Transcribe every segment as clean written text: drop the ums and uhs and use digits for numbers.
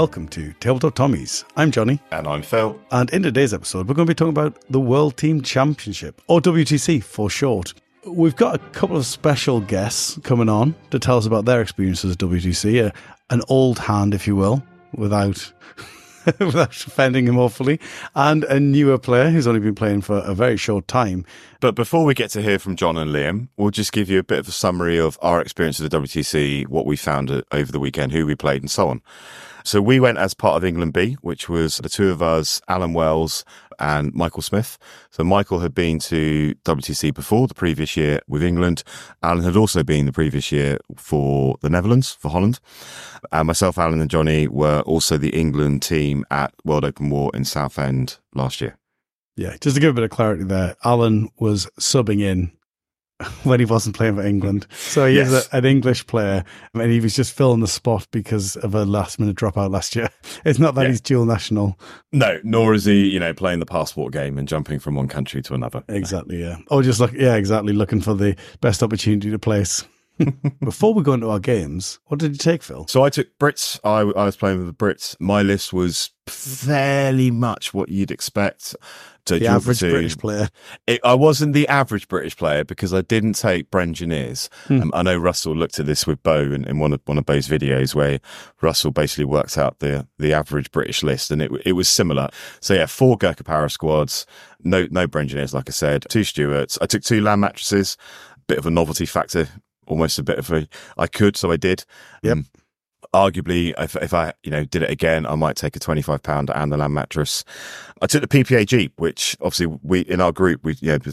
welcome to Tabletop Tommies. I'm Johnny. And I'm Phil. And in today's episode, we're going to be talking about the World Team Championship, or WTC for short. We've got a couple of special guests coming on to tell us about their experiences at WTC, an old hand, if you will, without offending him awfully, and a newer player who's only been playing for a very short time. But before we get to hear from John and Liam, we'll just give you a bit of a summary of our experience at the WTC, what we found over the weekend, who we played and so on. So we went as part of England B, which was the two of us, Alan Wells and Michael Smith. So Michael had been to WTC before the previous year with England. Alan had also been the previous year for the Netherlands, for Holland. And myself, Alan and Johnny were also the England team at World Open War in Southend last year. Yeah, just to give a bit of clarity there, Alan was subbing in when he wasn't playing for England. So he is an English player, and he was just filling the spot because of a last-minute dropout last year. It's not that he's dual national. No, nor is he, playing the passport game and jumping from one country to another. Exactly, yeah. Or just looking for the best opportunity to place. Before we go into our games, what did you take, Phil? So I took Brits. I was playing with the Brits. My list was fairly much what you'd expect. The average British player. I wasn't the average British player because I didn't take Brengineers. I know Russell looked at this with Bo in one of Bo's videos where Russell basically worked out the average British list, and it was similar. So yeah, 4 Gurkha Para squads, no Brengineers, like I said, 2 Stuarts. I took 2 land mattresses, bit of a novelty factor, almost a bit of so I did. Yep. Arguably, if I did it again, I might take a £25 and the land mattress. I took the PPA Jeep, which obviously we in our group,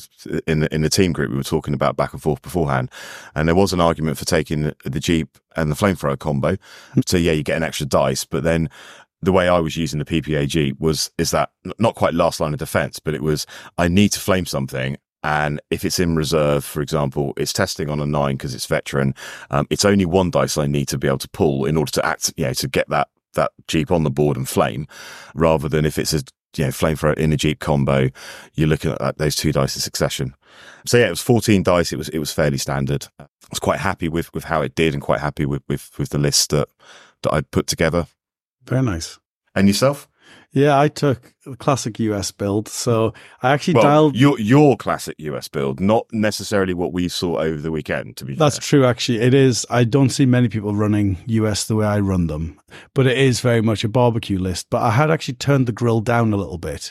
in the team group, we were talking about back and forth beforehand, and there was an argument for taking the Jeep and the flamethrower combo. So yeah, you get an extra dice, but then the way I was using the PPA Jeep is that not quite last line of defense, but it was I need to flame something. And if it's in reserve, for example, it's testing on a 9 because it's veteran. It's only 1 dice I need to be able to pull in order to act, to get that Jeep on the board and flame, rather than if it's a flamethrower in a Jeep combo, you're looking at those 2 dice in succession. So yeah, it was 14 dice. It was fairly standard. I was quite happy with how it did, and quite happy with the list that I put together. Very nice. And yourself? Yeah, I took the classic US build. So I actually dialed your classic US build, not necessarily what we saw over the weekend, to be fair. That's true, actually. It is. I don't see many people running US the way I run them, but it is very much a barbecue list. But I had actually turned the grill down a little bit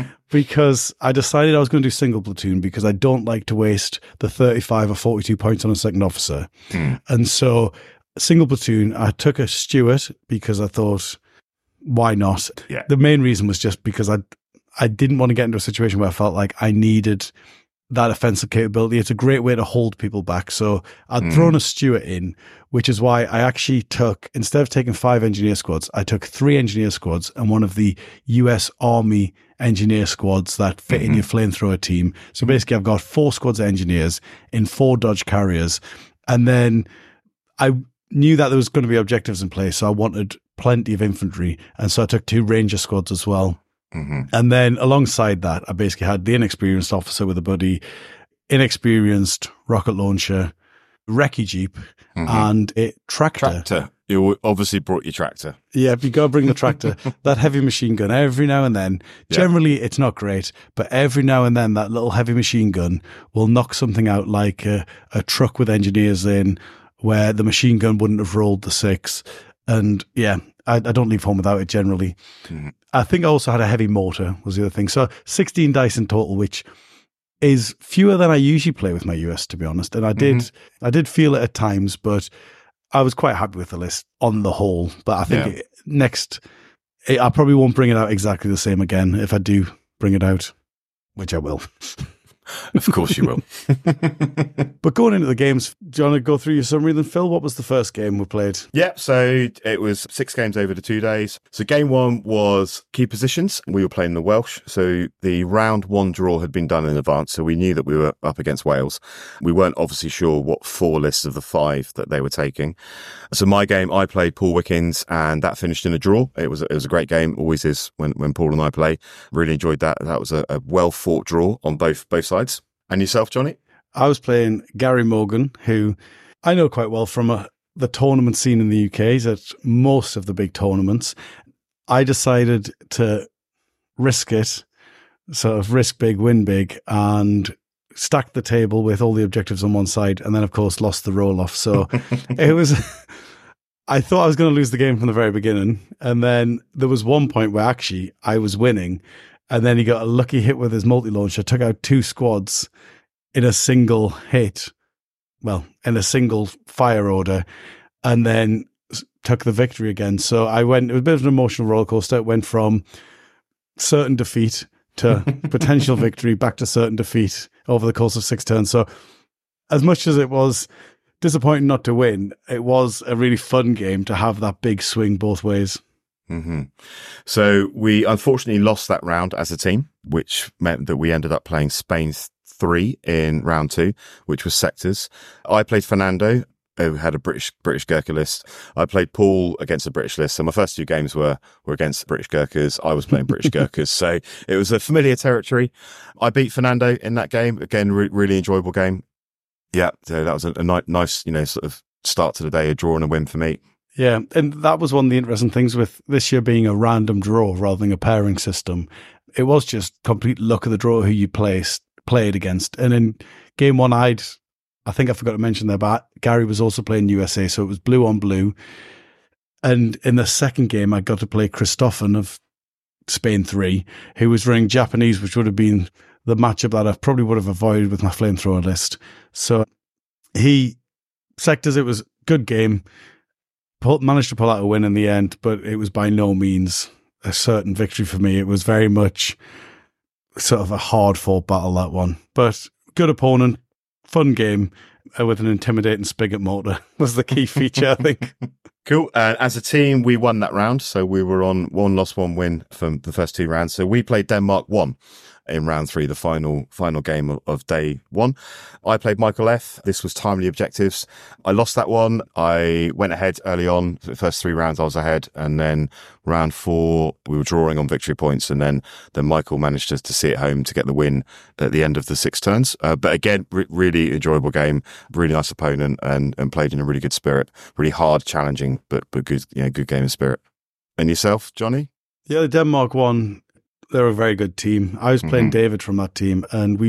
because I decided I was going to do single platoon because I don't like to waste the 35 or 42 points on a second officer. And so single platoon, I took a Stuart because I thought, why not? Yeah. The main reason was just because I didn't want to get into a situation where I felt like I needed that offensive capability. It's a great way to hold people back. So I'd thrown a Stuart in, which is why I actually took, instead of taking 5 engineer squads, I took 3 engineer squads and one of the US Army engineer squads that fit in your flamethrower team. So basically I've got 4 squads of engineers in 4 Dodge carriers. And then I knew that there was going to be objectives in place, so I wanted plenty of infantry, and so I took 2 ranger squads as well. And then alongside that, I basically had the inexperienced officer with a buddy, inexperienced rocket launcher, recce Jeep, and a tractor. You obviously brought your tractor. Yeah, you got to bring the tractor. That heavy machine gun every now and then. Generally, it's not great, but every now and then that little heavy machine gun will knock something out, like a truck with engineers in, where the machine gun wouldn't have rolled the 6. And yeah, I don't leave home without it generally. I think I also had a heavy mortar was the other thing. So 16 dice in total, which is fewer than I usually play with my US, to be honest. And I did feel it at times, but I was quite happy with the list on the whole. But I think I probably won't bring it out exactly the same again if I do bring it out, which I will. Of course you will. But going into the games, do you want to go through your summary then, Phil? What was the first game we played? Yeah, so it was 6 games over the 2 days. So game 1 was key positions. We were playing the Welsh. So the round 1 draw had been done in advance, so we knew that we were up against Wales. We weren't obviously sure what 4 lists of the 5 that they were taking. So my game, I played Paul Wickens, and that finished in a draw. It was a great game, always is when Paul and I play. Really enjoyed that. That was a well-fought draw on both sides. And yourself, Johnny? I was playing Gary Morgan, who I know quite well from the tournament scene in the UK. He's at most of the big tournaments. I decided to risk it, sort of risk big, win big, and stacked the table with all the objectives on one side, and then, of course, lost the roll-off. So it was... I thought I was going to lose the game from the very beginning, and then there was one point where actually I was winning, and then he got a lucky hit with his multi-launcher, took out 2 squads in a single hit, well, in a single fire order, and then took the victory again. So it was a bit of an emotional roller coaster. It went from certain defeat to potential victory, back to certain defeat over the course of 6 turns. So as much as it was disappointing not to win, it was a really fun game to have that big swing both ways. Mm-hmm. So we unfortunately lost that round as a team, which meant that we ended up playing Spain 3 in round 2, which was sectors. I played Fernando, who had a British Gurkha list. I played Paul against a British list. So my first 2 games were against British Gurkhas. I was playing British Gurkhas. So it was a familiar territory. I beat Fernando in that game. Again, really enjoyable game. Yeah, so that was a nice, sort of start to the day, a draw and a win for me. Yeah, and that was one of the interesting things with this year being a random draw rather than a pairing system. It was just complete luck of the draw who you played against. And in game 1, I think I forgot to mention there, but Gary was also playing USA, so it was blue on blue. And in the second game, I got to play Christofen of Spain 3, who was running Japanese, which would have been the matchup that I probably would have avoided with my flamethrower list. So sectors, it was a good game. Managed to pull out a win in the end, but it was by no means a certain victory for me. It was very much sort of a hard-fought battle, that one. But good opponent, fun game with an intimidating spigot motor was the key feature, I think. Cool. As a team, we won that round. So we were on 1 loss, 1 win from the first 2 rounds. So we played Denmark 1 in round 3, the final game of day 1. I played Michael F. This was timely objectives. I lost that one. I went ahead early on. The first 3 rounds I was ahead, and then round 4 we were drawing on victory points, and then Michael managed to see it home to get the win at the end of the 6 turns. But again, really enjoyable game, really nice opponent, and played in a really good spirit. Really hard, challenging, but good, good game of spirit. And yourself, Johnny? Yeah, the Denmark one. They're a very good team. I was playing David from that team, and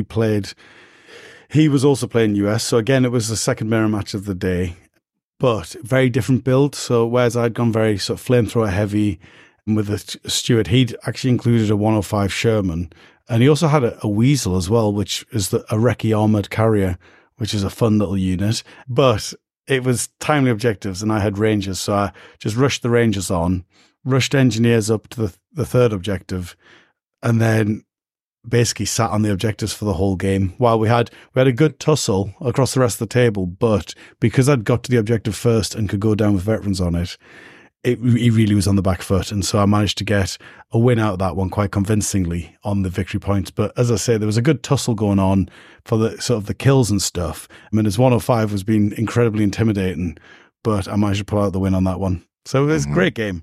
he was also playing US. So again, it was the second mirror match of the day, but very different build. So whereas I'd gone very sort of flamethrower heavy, and with a Stuart, he'd actually included a 105 Sherman, and he also had a Weasel as well, which is a Recce armored carrier, which is a fun little unit. But it was timely objectives, and I had Rangers, so I just rushed the Rangers on, rushed engineers up to the third objective, and then basically sat on the objectives for the whole game. While we had a good tussle across the rest of the table, but because I'd got to the objective first and could go down with veterans on it, he really was on the back foot. And so I managed to get a win out of that one quite convincingly on the victory points. But as I say, there was a good tussle going on for the sort of the kills and stuff. I mean, his 105 was being incredibly intimidating, but I managed to pull out the win on that one. So it was a great game.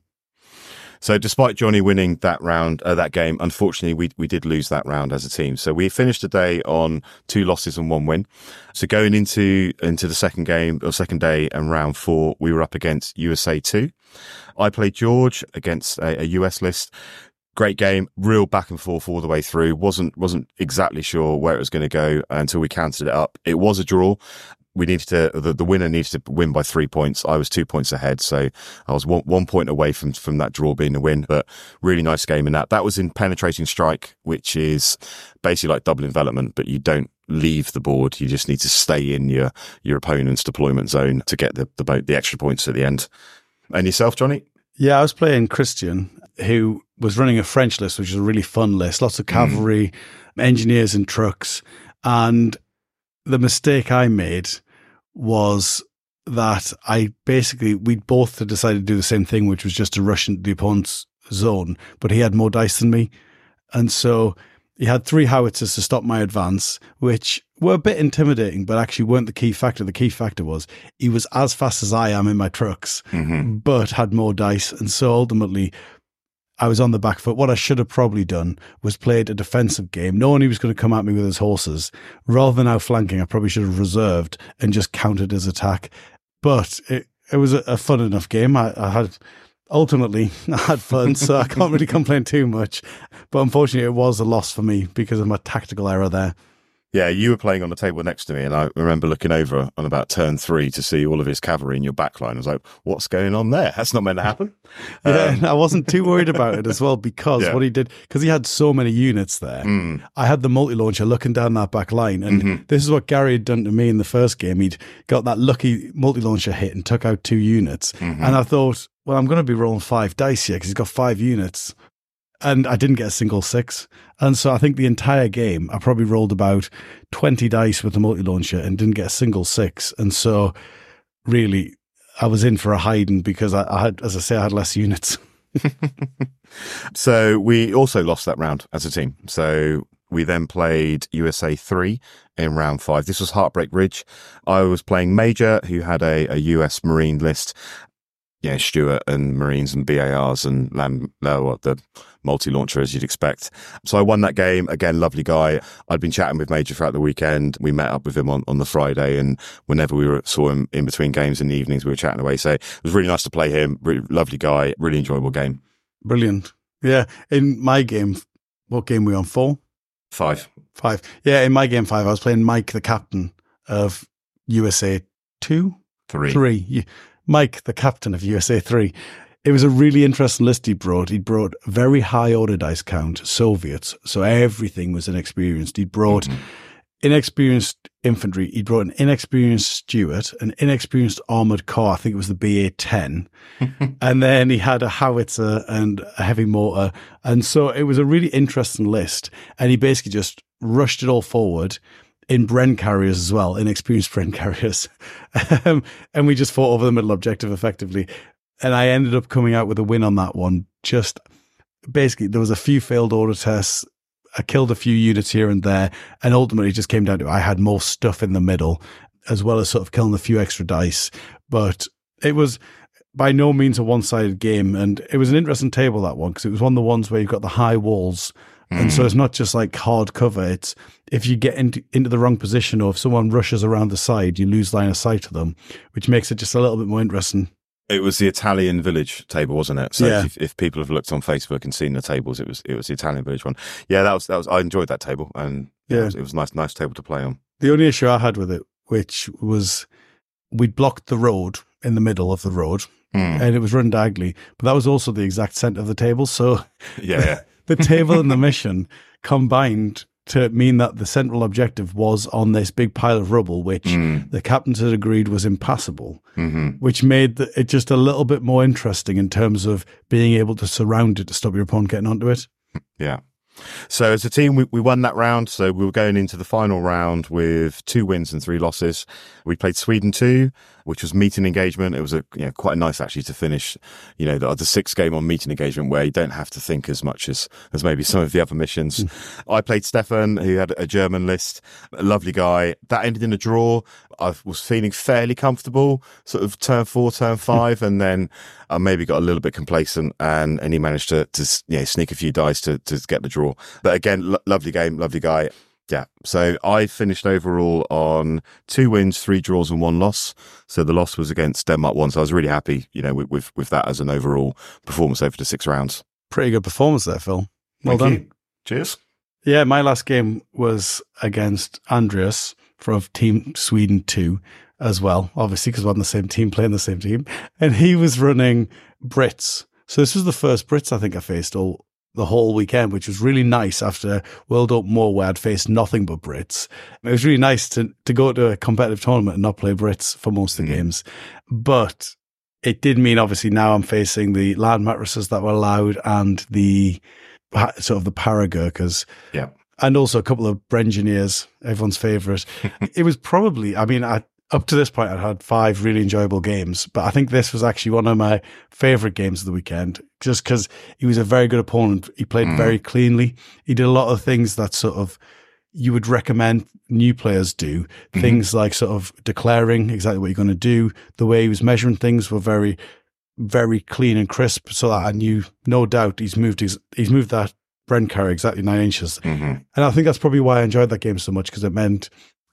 So despite Johnny winning that round, that game, unfortunately, we did lose that round as a team. So we finished the day on 2 losses and 1 win. So going into the second game or second day and round 4, we were up against USA 2. I played George against a US list. Great game, real back and forth all the way through. Wasn't exactly sure where it was going to go until we counted it up. It was a draw. We needed the winner needed to win by 3 points. I was 2 points ahead, so I was one point away from that draw being a win. But really nice game in that. That was in penetrating strike, which is basically like double envelopment, but you don't leave the board. You just need to stay in your opponent's deployment zone to get the extra points at the end. And yourself, Johnny? Yeah, I was playing Christian, who was running a French list, which is a really fun list. Lots of cavalry, engineers and trucks. And the mistake I made was that we both had decided to do the same thing, which was just to rush into the opponent's zone, but he had more dice than me. And so he had 3 howitzers to stop my advance, which were a bit intimidating, but actually weren't the key factor. The key factor was he was as fast as I am in my trucks, but had more dice. And so ultimately I was on the back foot. What I should have probably done was played a defensive game, knowing he was going to come at me with his horses. Rather than outflanking, I probably should have reserved and just countered his attack. But it was a fun enough game. I had ultimately, I had fun, so I can't really complain too much. But unfortunately, it was a loss for me because of my tactical error there. Yeah, you were playing on the table next to me, and I remember looking over on about turn 3 to see all of his cavalry in your backline. I was like, what's going on there? That's not meant to happen. Yeah, I wasn't too worried about it as well because what he did, because he had so many units there, I had the multi-launcher looking down that back line, and this is what Gary had done to me in the first game. He'd got that lucky multi-launcher hit and took out 2 units, and I thought, well, I'm going to be rolling 5 dice here because he's got 5 units. And I didn't get a single 6. And so I think the entire game, I probably rolled about 20 dice with the multi-launcher and didn't get a single 6. And so really, I was in for a hiding because I had, as I say, I had less units. So we also lost that round as a team. So we then played USA 3 in round 5. This was Heartbreak Ridge. I was playing Major, who had a US Marine list. Yeah, Stuart and Marines and BARs and the multi-launcher, as you'd expect. So I won that game. Again, lovely guy. I'd been chatting with Major throughout the weekend. We met up with him on the Friday, and whenever we saw him in between games in the evenings, we were chatting away. So it was really nice to play him. Really lovely guy. Really enjoyable game. Brilliant. Yeah. In my game, what game were we on? 4? 5. Yeah, in my game 5, I was playing Mike, the captain of USA 2? 3. Yeah. Mike, the captain of USA 3. It was a really interesting list he brought. He brought very high order dice count, Soviets, so everything was inexperienced. He brought inexperienced infantry. He brought an inexperienced Stuart, an inexperienced armoured car, I think it was the BA-10. And then he had a howitzer and a heavy mortar. And so it was a really interesting list. And he basically just rushed it all forward in Bren carriers as well, inexperienced Bren carriers. And we just fought over the middle objective effectively. And I ended up coming out with a win on that one. Just basically, there was a few failed order tests. I killed a few units here and there. And ultimately, it just came down to I had more stuff in the middle, as well as sort of killing a few extra dice. But it was by no means a one-sided game. And it was an interesting table, that one, because it was one of the ones where you've got the high walls. And so it's not just like hard cover. It's if you get into the wrong position or if someone rushes around the side, you lose line of sight to them, which makes it just a little bit more interesting. It was the Italian village table, wasn't it? So if people have looked on Facebook and seen the tables, it was the Italian village one. Yeah, that was. I enjoyed that table, and it was a nice table to play on. The only issue I had with it, which was we'd blocked the road in the middle of the road, and it was run diagonally, but that was also the exact center of the table. So the table and the mission combined to mean that the central objective was on this big pile of rubble, which the captains had agreed was impassable, which made it just a little bit more interesting in terms of being able to surround it to stop your opponent getting onto it. Yeah. So as a team, we won that round. So we were going into the final round with 2 wins and 3 losses. We played Sweden 2, which was meeting engagement. It was quite nice actually to finish, the 6th game on meeting engagement where you don't have to think as much as maybe some of the other missions. I played Stefan, who had a German list, a lovely guy. That ended in a draw. I was feeling fairly comfortable, sort of turn 4, turn 5, and then I maybe got a little bit complacent, and he managed to sneak a few dice to get the draw. But again, lovely game, lovely guy. Yeah. So I finished overall on 2 wins, 3 draws, and 1 loss. So the loss was against Denmark 1. So I was really happy, with that as an overall performance over the 6 rounds. Pretty good performance there, Phil. Well done. You. Cheers. Yeah, my last game was against Andreas from Team Sweden 2 as well, obviously, because we're on the same team, playing the same team. And he was running Brits. So this was the first Brits I think I faced the whole weekend, which was really nice after World Open War where I'd faced nothing but Brits. It was really nice to go to a competitive tournament and not play Brits for most of the games. But it did mean, obviously, now I'm facing the land mattresses that were allowed and the sort of the Paragurkas. Yeah. And also a couple of Brengineers, everyone's favourite. It was probably, up to this point, I'd had 5 really enjoyable games, but I think this was actually one of my favourite games of the weekend, just because he was a very good opponent. He played very cleanly. He did a lot of things that sort of you would recommend new players do. Things like sort of declaring exactly what you're going to do. The way he was measuring things were very, very clean and crisp, so that I knew, no doubt, he's moved that Bren carry exactly 9 inches. And I think that's probably why I enjoyed that game so much, because it meant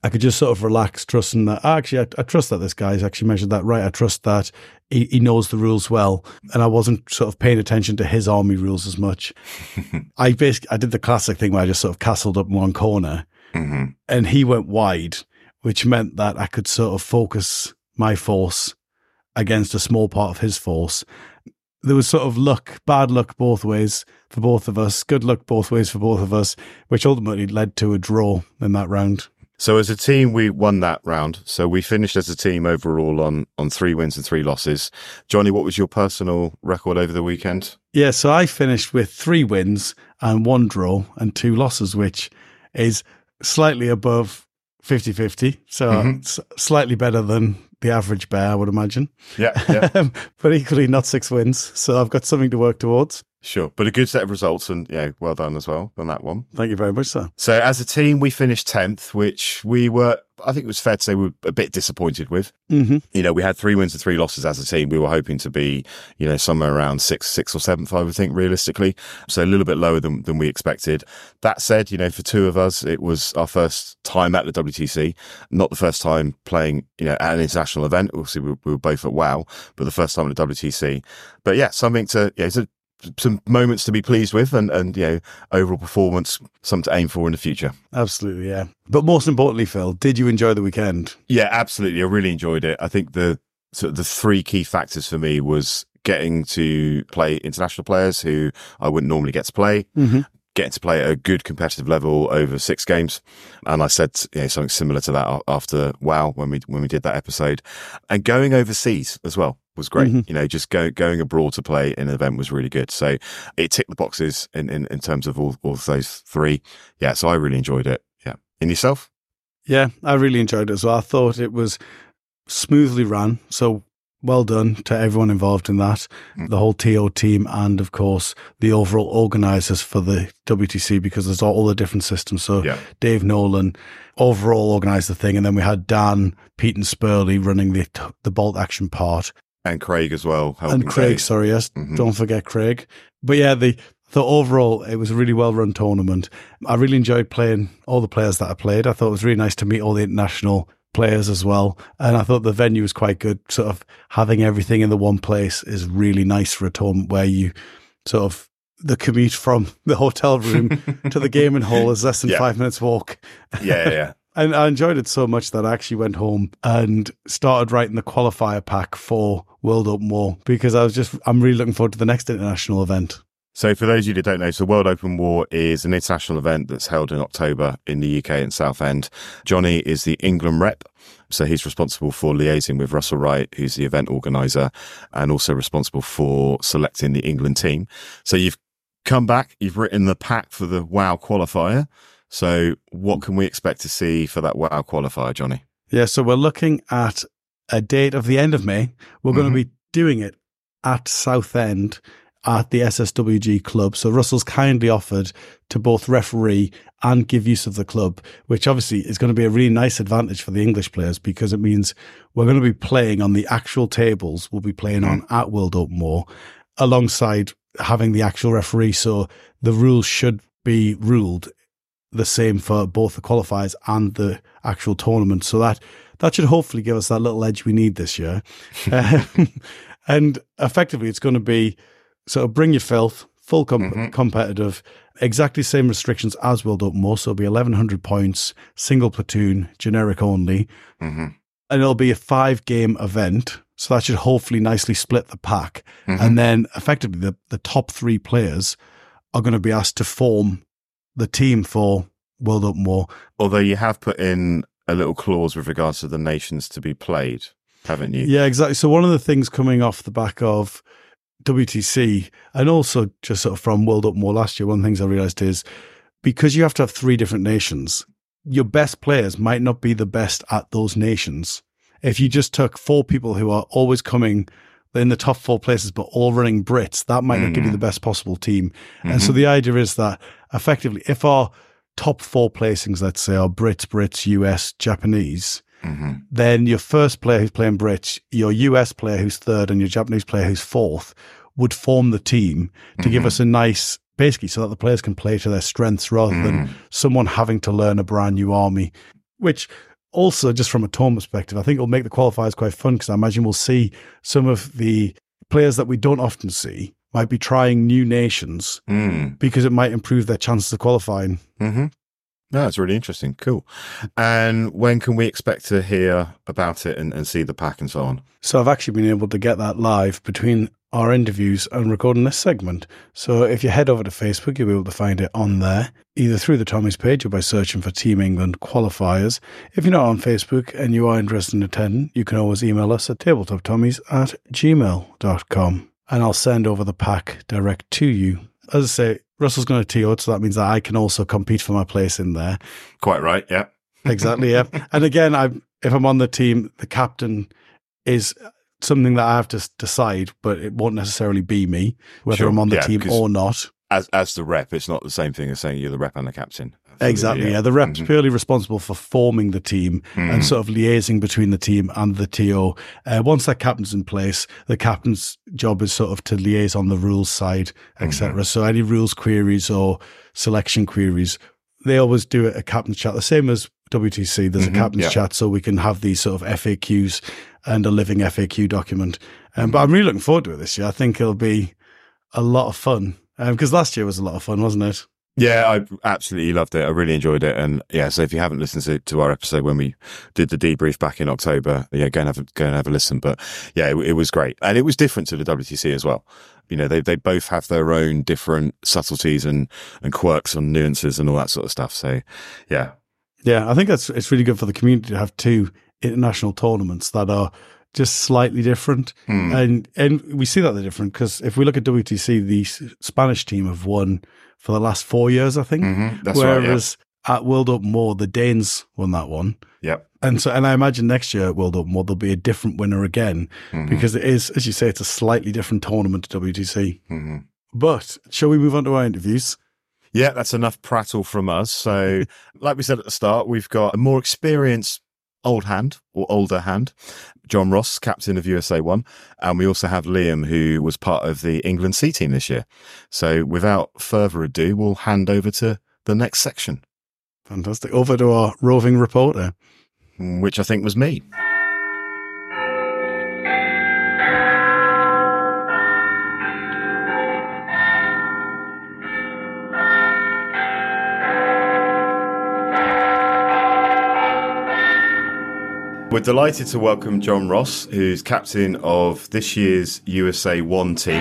I could just sort of relax, trusting that I trust that this guy's actually measured that right. I trust that he knows the rules well, and I wasn't sort of paying attention to his army rules as much. I did the classic thing where I just sort of castled up in one corner, and he went wide, which meant that I could sort of focus my force against a small part of his force. There was sort of bad luck both ways for both of us, good luck both ways for both of us, which ultimately led to a draw in that round. So as a team, we won that round. So we finished as a team overall on 3 wins and 3 losses. Johnny, what was your personal record over the weekend? Yeah, so I finished with 3 wins and 1 draw and 2 losses, which is slightly above 50-50. So it's slightly better than the average bear, I would imagine. Yeah. But equally not 6 wins. So I've got something to work towards. Sure. But a good set of results, and well done as well on that one. Thank you very much, sir. So as a team, we finished 10th, which we were, I think it was fair to say, we were a bit disappointed with. Mm-hmm. We had 3 wins and 3 losses as a team. We were hoping to be, somewhere around 6th or 7th, I would think, realistically. So a little bit lower than we expected. That said, for 2 of us, it was our first time at the WTC, not the first time playing, at an international event. Obviously, we were both at WoW, but the first time at the WTC. But yeah, something to, some moments to be pleased with, and overall performance, something to aim for in the future. Absolutely, yeah. But most importantly, Phil, did you enjoy the weekend? Yeah, absolutely. I really enjoyed it. I think the 3 key factors for me was getting to play international players who I wouldn't normally get to play. Getting to play at a good competitive level over 6 games. And I said something similar to that after WoW when we did that episode. And going overseas as well was great. Just going abroad to play in an event was really good. So it ticked the boxes in terms of all of those 3. Yeah, so I really enjoyed it. Yeah. And yourself? Yeah, I really enjoyed it as well. I thought it was smoothly ran. So well done to everyone involved in that, the whole TO team, and of course the overall organisers for the WTC, because there's all the different systems. So Dave Nolan overall organised the thing, and then we had Dan, Pete and Spurley running the bolt action part. And Craig as well. And Craig, sorry, yes. Don't forget Craig. But yeah, the overall, it was a really well-run tournament. I really enjoyed playing all the players that I played. I thought it was really nice to meet all the international players as well. And I thought the venue was quite good. Sort of having everything in the one place is really nice for a tournament where you sort of, the commute from the hotel room to the gaming hall is less than 5 minutes walk. Yeah. And I enjoyed it so much that I actually went home and started writing the qualifier pack for World Open War, because I'm really looking forward to the next international event. So for those of you that don't know, so World Open War is an international event that's held in October in the UK in Southend. Johnny is the England rep, so he's responsible for liaising with Russell Wright, who's the event organizer, and also responsible for selecting the England team. So you've come back, you've written the pack for the WoW qualifier. So what can we expect to see for that WoW qualifier, Johnny? Yeah, so we're looking at a date of the end of May. We're going to be doing it at Southend at the SSWG club. So Russell's kindly offered to both referee and give use of the club, which obviously is going to be a really nice advantage for the English players, because it means we're going to be playing on the actual tables we'll be playing on at World Open War, alongside having the actual referee. So the rules should be ruled the same for both the qualifiers and the actual tournament. So that should hopefully give us that little edge we need this year. And effectively, it's going to be sort of bring your filth, full competitive, exactly same restrictions as World Open War. So it'll be 1,100 points, single platoon, generic only. And it'll be a 5-game event. So that should hopefully nicely split the pack. And then effectively the top 3 players are going to be asked to form the team for World Open War. Although you have put in a little clause with regards to the nations to be played, haven't you? Yeah, exactly. So one of the things coming off the back of WTC, and also just sort of from World Open War last year, one of the things I realized is, because you have to have 3 different nations, your best players might not be the best at those nations. If you just took 4 people who are always coming in the top 4 places, but all running Brits, that might not give you the best possible team. And so the idea is that effectively, if our top 4 placings, let's say, are Brits, US, Japanese, then your first player who's playing Brits, your US player who's 3rd, and your Japanese player who's 4th would form the team to give us a nice, basically, so that the players can play to their strengths rather than someone having to learn a brand new army, which also, just from a tone perspective, I think it'll make the qualifiers quite fun because I imagine we'll see some of the players that we don't often see might be trying new nations because it might improve their chances of qualifying. Mm-hmm. No, it's really interesting. Cool. And when can we expect to hear about it and see the pack and so on? So I've actually been able to get that live between our interviews and recording this segment. So if you head over to Facebook, you'll be able to find it on there, either through the Tommies page or by searching for Team England qualifiers. If you're not on Facebook and you are interested in attending, you can always email us at tabletoptommies@gmail.com and I'll send over the pack direct to you. As I say, Russell's going to TO, so that means that I can also compete for my place in there. Quite right, yeah. Exactly, yeah. And again, if I'm on the team, the captain is something that I have to decide, but it won't necessarily be me, whether I'm on the team or not. As the rep, it's not the same thing as saying you're the rep and the captain. Exactly, yeah. The rep's purely responsible for forming the team and sort of liaising between the team and the TO. Once that captain's in place, the captain's job is sort of to liaise on the rules side, etc. So any rules queries or selection queries, they always do a captain's chat, the same as WTC. There's a captain's chat, so we can have these sort of FAQs and a living FAQ document. But I'm really looking forward to it this year. I think it'll be a lot of fun because last year was a lot of fun, wasn't it? Yeah, I absolutely loved it. I really enjoyed it. And yeah, so if you haven't listened to our episode when we did the debrief back in October, yeah, go and have a listen. But yeah, it was great. And it was different to the WTC as well. You know, they both have their own different subtleties and quirks and nuances and all that sort of stuff. So yeah. Yeah, I think it's really good for the community to have two international tournaments that are just slightly different. And we see that they're different because if we look at WTC, the Spanish team have won for the last 4 years, I think. That's Whereas at World Open World, the Danes won that one. Yep. And I imagine next year at World Open World, there'll be a different winner again because it is, as you say, it's a slightly different tournament to WTC. But shall we move on to our interviews? Yeah, that's enough prattle from us. So like we said at the start, we've got a more experienced older hand, John Ross, captain of USA 1. And we also have Liam, who was part of the England C team this year. So without further ado, we'll hand over to the next section. Fantastic. Over to our roving reporter. Which I think was me. We're delighted to welcome John Ross, who's captain of this year's USA 1 team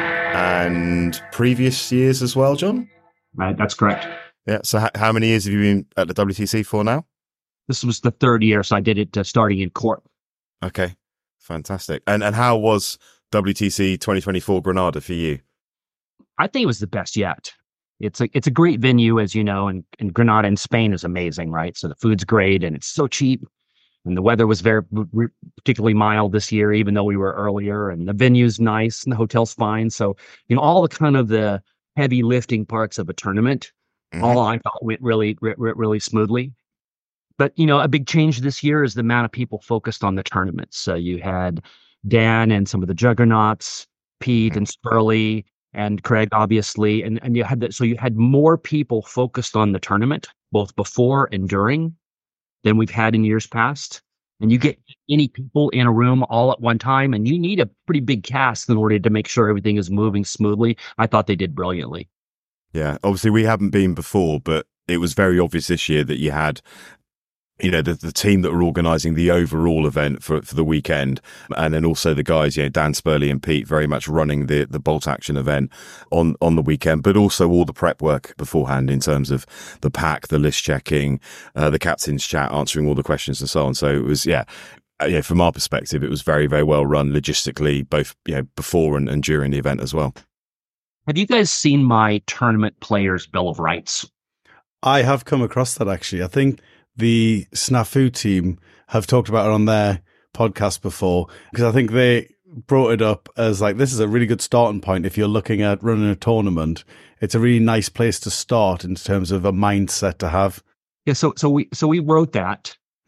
and previous years as well, John? That's correct. Yeah. So how many years have you been at the WTC for now? This was the third year, so I did it starting in Cork. Okay. Fantastic. And how was WTC 2024 Granada for you? I think it was the best yet. It's a great venue, as you know, and Granada in Spain is amazing, right? So the food's great and it's so cheap. And the weather was particularly mild this year, even though we were earlier. And the venue's nice and the hotel's fine. So, you know, all the kind of the heavy lifting parts of a tournament, all I thought went really, really smoothly. But, you know, a big change this year is the amount of people focused on the tournament. So you had Dan and some of the juggernauts, Pete and Spurley and Craig, obviously. And you had that. So you had more people focused on the tournament, both before and during, than we've had in years past. And you get any people in a room all at one time, and you need a pretty big cast in order to make sure everything is moving smoothly. I thought they did brilliantly. Yeah, obviously we haven't been before, but it was very obvious this year that you had, you know, the team that were organising the overall event for the weekend, and then also the guys, you know, Dan Spurley and Pete very much running the bolt action event on the weekend, but also all the prep work beforehand in terms of the pack, the list checking, the captain's chat, answering all the questions and so on. So it was, from our perspective, it was very, very well run logistically, both, you know, before and during the event as well. Have you guys seen my tournament players' Bill of Rights? I have come across that, actually. I think the Snafu team have talked about it on their podcast before, because I think they brought it up as like, this is a really good starting point if you're looking at running a tournament. It's a really nice place to start in terms of a mindset to have. Yeah, so we wrote that,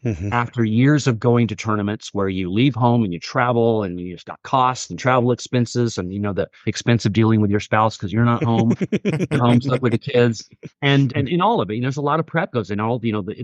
after years of going to tournaments where you leave home and you travel and you just got costs and travel expenses and, the expense of dealing with your spouse because you're not home, you're home stuck with the kids and in all of it, there's a lot of prep goes in all,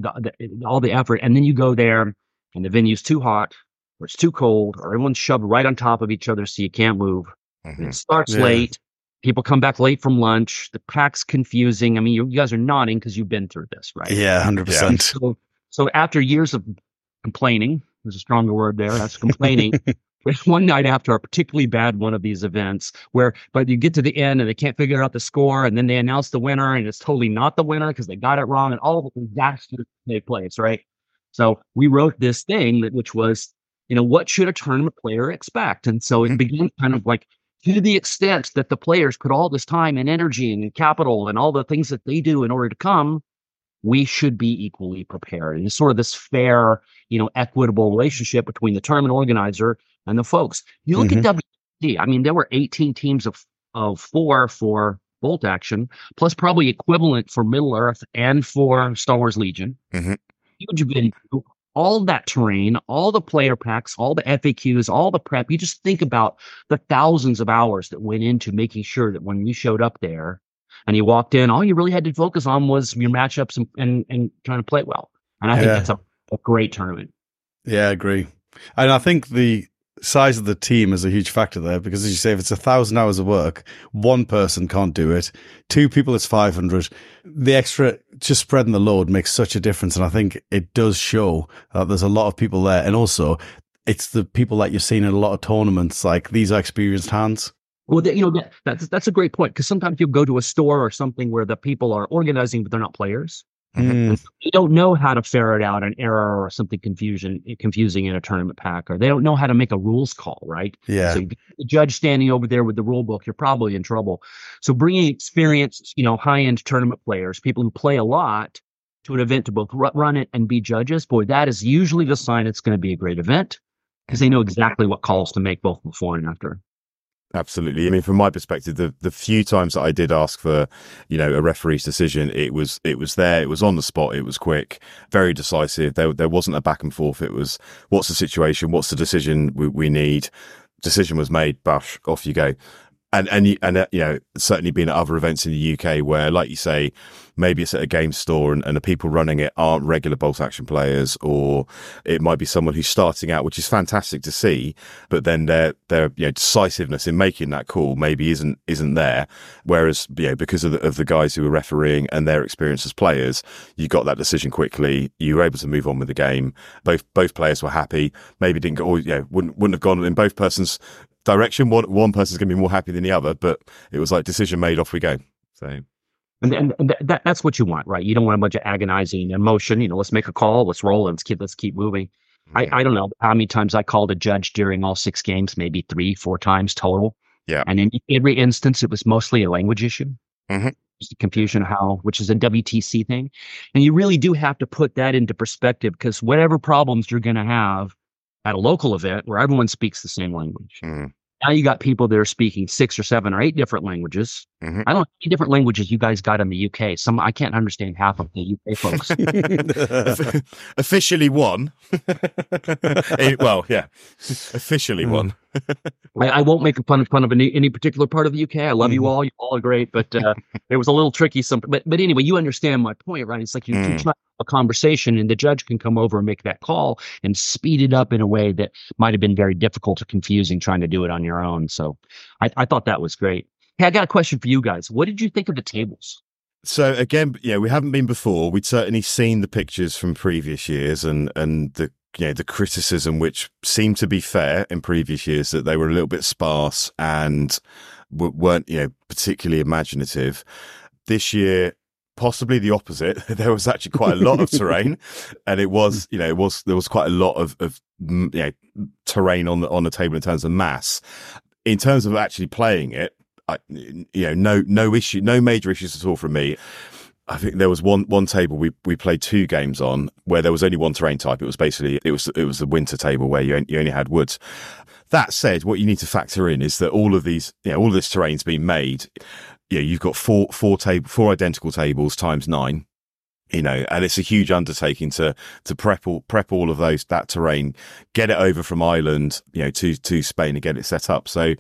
all the effort. And then you go there and the venue's too hot or it's too cold or everyone's shoved right on top of each other so you can't move. And it starts late. People come back late from lunch. The pack's confusing. I mean, you guys are nodding because you've been through this, right? Yeah, 100%. So after years of complaining, there's a stronger word there, that's complaining, one night after a particularly bad one of these events but you get to the end and they can't figure out the score and then they announce the winner and it's totally not the winner because they got it wrong and all the disasters take place, right? So we wrote this thing which was, what should a tournament player expect? And so it began kind of like, to the extent that the players put all this time and energy and capital and all the things that they do in order to come, we should be equally prepared. And it's sort of this fair, equitable relationship between the tournament organizer and the folks. You look at WTC, I mean, there were 18 teams of 4 for Bolt Action, plus probably equivalent for Middle Earth and for Star Wars Legion. Huge venue, all that terrain, all the player packs, all the FAQs, all the prep. You just think about the thousands of hours that went into making sure that when you showed up there, and you walked in, all you really had to focus on was your matchups and trying to play well. And I think that's a great tournament. Yeah, I agree. And I think the size of the team is a huge factor there because, as you say, if it's 1,000 hours of work, one person can't do it. 2 people, it's 500. The extra, just spreading the load makes such a difference. And I think it does show that there's a lot of people there. And also, it's the people that you've seen in a lot of tournaments. Like, these are experienced hands. Well, that's a great point because sometimes you'll go to a store or something where the people are organizing, but they're not players. And they don't know how to ferret out an error or something confusing in a tournament pack, or they don't know how to make a rules call, right? Yeah. So you get the judge standing over there with the rule book, you're probably in trouble. So bringing experienced, high-end tournament players, people who play a lot, to an event to both run it and be judges, boy, that is usually the sign it's going to be a great event because they know exactly what calls to make both before and after. Absolutely. I mean, from my perspective, the few times that I did ask for, a referee's decision, it was there, it was on the spot, it was quick, very decisive. There wasn't a back and forth. It was, what's the situation? What's the decision we need? Decision was made, bash, off you go. And certainly been at other events in the UK where, like you say, maybe it's at a game store and the people running it aren't regular Bolt Action players, or it might be someone who's starting out, which is fantastic to see, but then their decisiveness in making that call maybe isn't there. Whereas, because of the guys who were refereeing and their experience as players, you got that decision quickly. You were able to move on with the game. Both players were happy. Maybe didn't go, wouldn't have gone in both persons' direction. One person's going to be more happy than the other, but it was like decision made, off we go. So, and that's what you want, right? You don't want a bunch of agonizing emotion. Let's make a call, let's roll, and let's keep moving. Mm-hmm. I don't know how many times I called a judge during all 6 games, maybe 3-4 times total. Yeah, and in every instance, it was mostly a language issue. Mm-hmm. Just a confusion which is a WTC thing, and you really do have to put that into perspective because whatever problems you're going to have at a local event where everyone speaks the same language. Mm-hmm. Now you got people that are speaking 6 or 7 or 8 different languages. Mm-hmm. I don't know how many different languages you guys got in the UK. I can't understand half of the UK folks. Officially one. Well, yeah, officially one. I won't make fun of any particular part of the UK. I love you all. You all are great, but it was a little tricky. But anyway, you understand my point, right? It's like you try to have a conversation, and the judge can come over and make that call and speed it up in a way that might have been very difficult or confusing trying to do it on your own. So I thought that was great. Hey, I got a question for you guys. What did you think of the tables? So again, we haven't been before. We'd certainly seen the pictures from previous years and the criticism, which seemed to be fair in previous years, that they were a little bit sparse and weren't, particularly imaginative. This year, possibly the opposite. There was actually quite a lot of terrain, and there was quite a lot of terrain on the table in terms of mass. In terms of actually playing it, no issue, no major issues at all from me. I think there was one table we played 2 games on where there was only one terrain type. It was basically it was the winter table where you only had woods. That said, what you need to factor in is that all of this terrain's been made. You've got four identical tables times 9. and it's a huge undertaking to prep all of that terrain, get it over from Ireland, to Spain and get it set up. So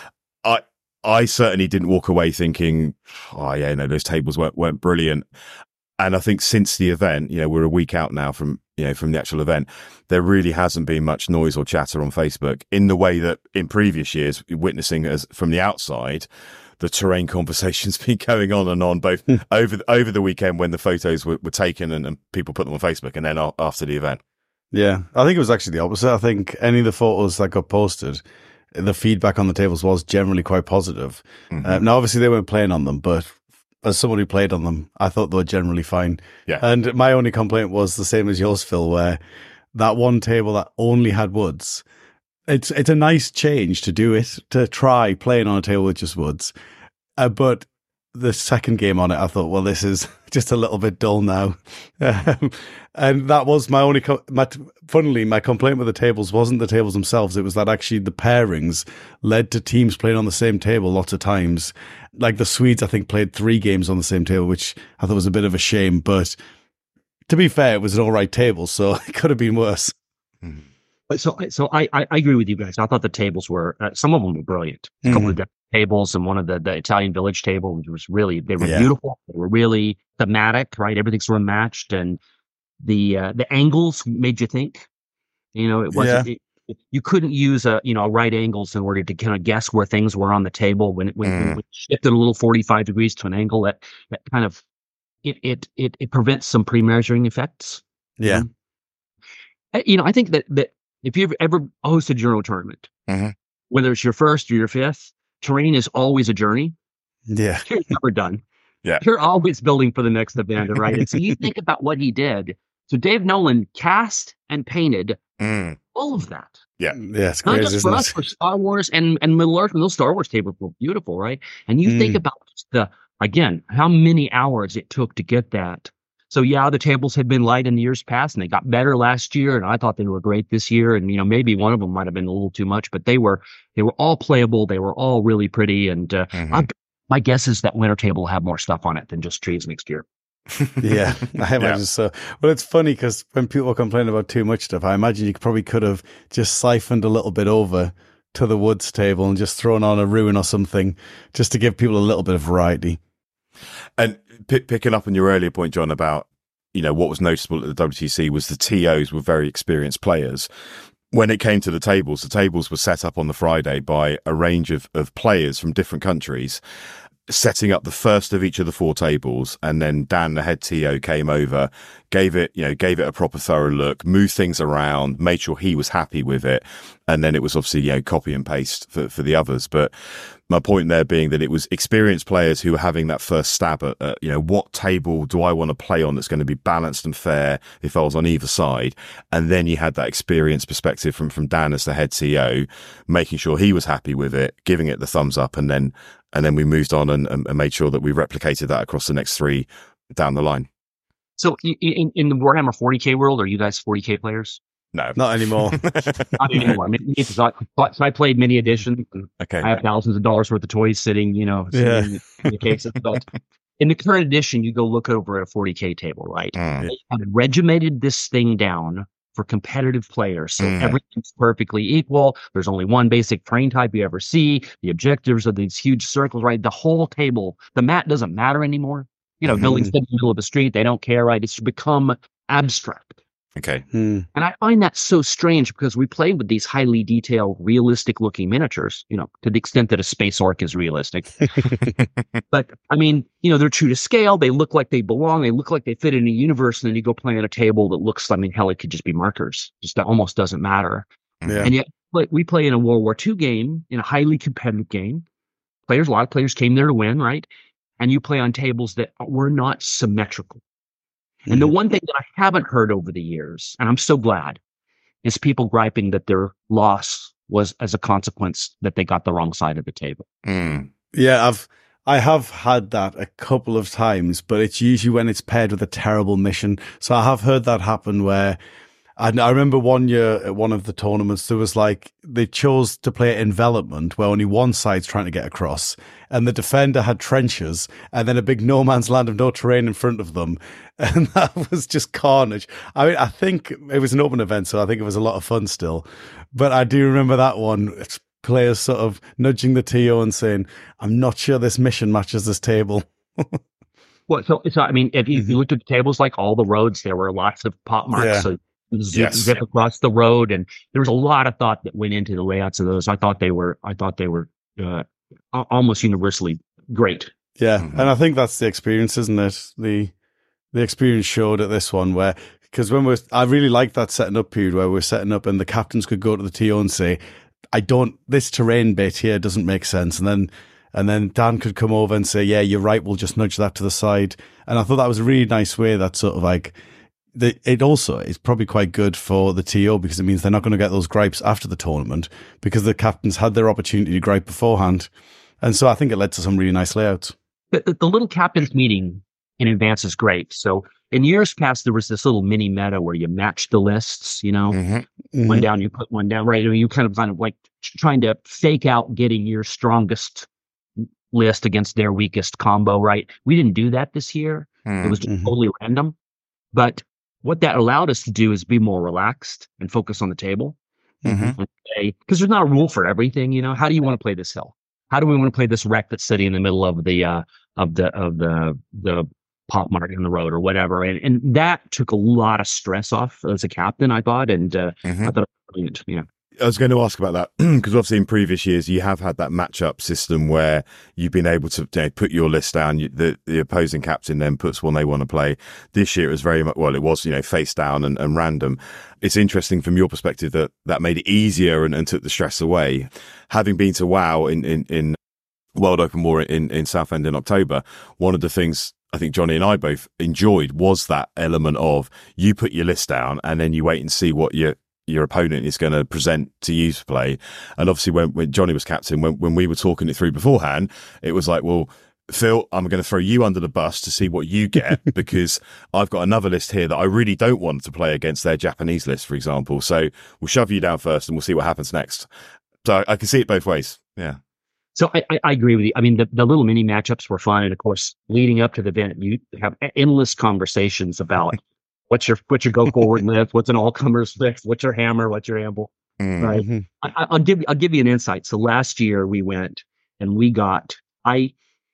I certainly didn't walk away thinking, oh yeah, no, those tables weren't brilliant. And I think since the event, we're a week out now from the actual event, there really hasn't been much noise or chatter on Facebook in the way that in previous years, witnessing as from the outside, the terrain conversation's been going on and on, both over the weekend when the photos were taken and people put them on Facebook, and then after the event. Yeah, I think it was actually the opposite. I think any of the photos that got posted, the feedback on the tables was generally quite positive. Mm-hmm. Now, obviously, they weren't playing on them, but as someone who played on them, I thought they were generally fine. Yeah. And my only complaint was the same as yours, Phil, where that one table that only had woods, it's a nice change to do it, to try playing on a table with just woods. But the second game on it, I thought, well, this is just a little bit dull now. And that was my only, funnily, my complaint with the tables wasn't the tables themselves. It was that actually the pairings led to teams playing on the same table lots of times. Like the Swedes, I think, played 3 games on the same table, which I thought was a bit of a shame. But to be fair, it was an all right table, so it could have been worse. So I agree with you guys. I thought the tables were, some of them were brilliant. A couple of different tables, and one of the Italian Village table was really, they were beautiful. They were really thematic, right? Everything's sort of matched, and the angles made you think. It wasn't. You couldn't use a right angles in order to kind of guess where things were on the table when it shifted a little 45 degrees to an angle that kind of it prevents some pre-measuring effects. Yeah. I think that if you've ever hosted your own tournament, whether it's your first or your fifth, terrain is always a journey. Yeah. You're never done. Yeah. You're always building for the next event, right? And so you think about what he did. So Dave Nolan cast and painted all of that. Yeah. Yeah, it's Not crazy, just for isn't us, it? for Star Wars and Middle-earth, and those Star Wars tables were beautiful, right? And you think about again, how many hours it took to get that. So yeah, the tables had been light in the years past, and they got better last year, and I thought they were great this year. And maybe one of them might have been a little too much, but they were all playable. They were all really pretty. And my guess is that winter table will have more stuff on it than just trees next year. Yeah, I imagine so. Well, it's funny because when people complain about too much stuff, I imagine you probably could have just siphoned a little bit over to the woods table and just thrown on a ruin or something just to give people a little bit of variety. And picking up on your earlier point, John, about what was noticeable at the WTC was the TOs were very experienced players. When it came to the tables were set up on the Friday by a range of players from different countries, setting up the first of each of the 4 tables, and then Dan, the head TO, came over, gave it a proper thorough look, moved things around, made sure he was happy with it, and then it was obviously copy and paste for the others. But my point there being that it was experienced players who were having that first stab at what table do I want to play on that's going to be balanced and fair if I was on either side, and then you had that experienced perspective from Dan as the head TO, making sure he was happy with it, giving it the thumbs up, and then we moved on and made sure that we replicated that across the next 3 down the line. So in the Warhammer 40K world, are you guys 40K players? No, not anymore. Not anymore. I played many editions. Okay. I have thousands of dollars worth of toys sitting, in the cases. But in the current edition, you go look over a 40K table, right? They have regimented this thing down for competitive players. So everything's perfectly equal. There's only one basic terrain type you ever see. The objectives are these huge circles, right? The whole table, the mat doesn't matter anymore. Buildings in the middle of the street, they don't care, right? It's become abstract. Okay. And I find that so strange because we play with these highly detailed, realistic looking miniatures, to the extent that a space orc is realistic. But I mean, they're true to scale. They look like they belong. They look like they fit in a universe. And then you go play on a table that looks, hell, it could just be markers. Just that almost doesn't matter. Yeah. And yet we play in a World War II game, in a highly competitive game. A lot of players came there to win, right? And you play on tables that were not symmetrical. And the one thing that I haven't heard over the years, and I'm so glad, is people griping that their loss was as a consequence that they got the wrong side of the table. Yeah, I have had that a couple of times, but it's usually when it's paired with a terrible mission. So I have heard that happen where And I remember one year at one of the tournaments, there was like, they chose to play envelopment where only one side's trying to get across, and the defender had trenches and then a big no man's land of no terrain in front of them. And that was just carnage. I mean, I think it was an open event, so I think it was a lot of fun still. But I do remember that one. It's players sort of nudging the TO and saying, I'm not sure this mission matches this table. Well, so I mean, if you looked at the tables, like all the roads, there were lots of pop marks. Yeah. So zip across the road, and there was a lot of thought that went into the layouts of those. I thought they were almost universally great. Yeah, and I think that's the experience, isn't it? The experience showed at this one where, because I really liked that setting up period where we're setting up and the captains could go to the TO and say, this terrain bit here doesn't make sense. And then Dan could come over and say, yeah, you're right, we'll just nudge that to the side. And I thought that was a really nice way that sort of like, it also is probably quite good for the TO because it means they're not going to get those gripes after the tournament because the captains had their opportunity to gripe beforehand. And so I think it led to some really nice layouts. The little captains meeting in advance is great. So in years past, there was this little mini meta where you match the lists, one down, you put one down, right? I mean, you kind of like trying to fake out getting your strongest list against their weakest combo, right? We didn't do that this year. It was just totally random. But what that allowed us to do is be more relaxed and focus on the table. Because there's not a rule for everything, How do you want to play this hill? How do we want to play this wreck that's sitting in the middle of the pop mark in the road or whatever? And that took a lot of stress off as a captain, I thought, and I thought it was brilliant. I was going to ask about that because obviously in previous years you have had that matchup system where you've been able to put your list down. The opposing captain then puts one they want to play. This year it was very much, it was face down and random. It's interesting from your perspective that made it easier and took the stress away. Having been to WoW in World Open War in Southend in October, one of the things I think Johnny and I both enjoyed was that element of you put your list down and then you wait and see what your opponent is going to present to you to play. And obviously when Johnny was captain, when we were talking it through beforehand, it was like, well, Phil, I'm going to throw you under the bus to see what you get because I've got another list here that I really don't want to play against their Japanese list, for example. So we'll shove you down first and we'll see what happens next. So I can see it both ways. Yeah. So I agree with you. I mean, the little mini matchups were fun. And of course, leading up to the event, you have endless conversations about what's your go forward list, what's an all-comers list, what's your hammer, what's your amble, right? I'll give you an insight. So last year we went and I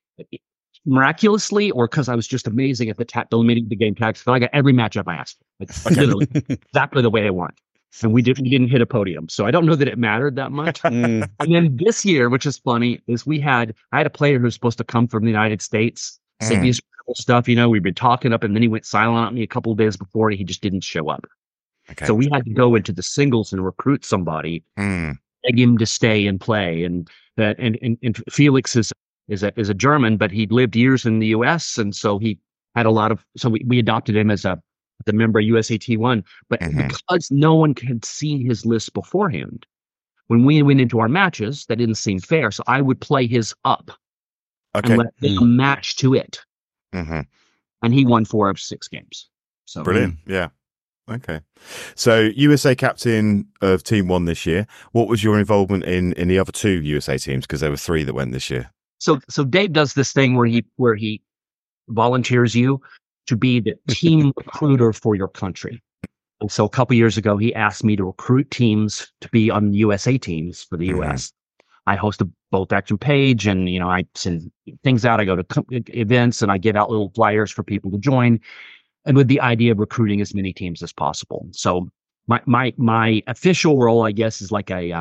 miraculously, or because I was just amazing at the game tactics, I got every matchup I asked for, literally exactly the way I want. And we didn't hit a podium. So I don't know that it mattered that much. And then this year, which is funny, is I had a player who was supposed to come from the United States, say these stuff, we've been talking up, and then he went silent on me a couple of days before. He just didn't show up. Okay. So we had to go into the singles and recruit somebody, beg him to stay and play. And Felix is a German, but he'd lived years in the US. And so he had so we adopted him as the member of USAT1, but because no one had seen his list beforehand, when we went into our matches, that didn't seem fair. So I would play his up and let him match to it. And he won 4 of 6 games. So brilliant. Yeah. Okay. So USA captain of Team 1 this year. What was your involvement in the other 2 USA teams? Because there were 3 that went this year. So Dave does this thing where he volunteers you to be the team recruiter for your country. And so a couple years ago, he asked me to recruit teams to be on USA teams for the US. I host a Bolt Action page and, I send things out. I go to events and I give out little flyers for people to join, and with the idea of recruiting as many teams as possible. So my official role, I guess, is like what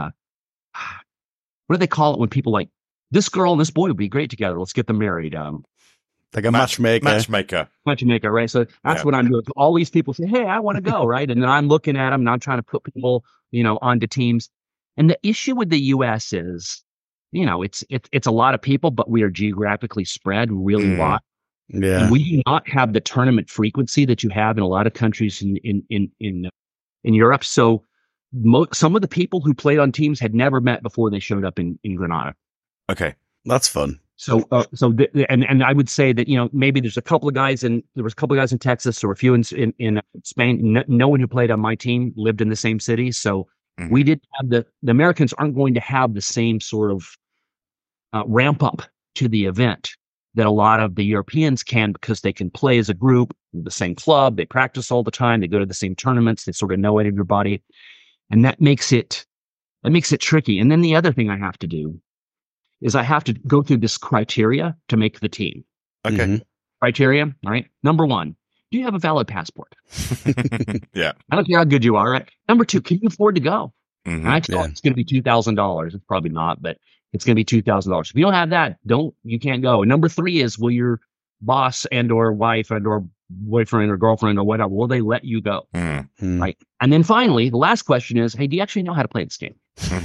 do they call it when people like, this girl and this boy would be great together, let's get them married. Like a matchmaker, right? So that's what I'm doing. All these people say, hey, I want to go, right? And then I'm looking at them and I'm trying to put people, onto teams. And the issue with the US is, it's a lot of people, but we are geographically spread really wide. Yeah. And we do not have the tournament frequency that you have in a lot of countries in Europe. So some of the people who played on teams had never met before they showed up in Granada. Okay. That's fun. And I would say that, maybe there was a couple of guys in Texas or a few in Spain. No one who played on my team lived in the same city. So we didn't have the Americans aren't going to have the same sort of ramp up to the event that a lot of the Europeans can, because they can play as a group, the same club, they practice all the time, they go to the same tournaments, they sort of know everybody. And that makes it tricky. And then the other thing I have to do is I have to go through this criteria to make the team. Okay. Criteria, all right? Number 1, do you have a valid passport? Yeah. I don't care how good you are, right? Number 2, can you afford to go? Mm-hmm. I thought it's going to be $2,000. It's probably not, but it's going to be $2,000. If you don't have that, you can't go. And number 3 is, will your boss and or wife and or boyfriend or girlfriend or whatever, will they let you go? Mm-hmm. Right. And then finally, the last question is, hey, do you actually know how to play this game?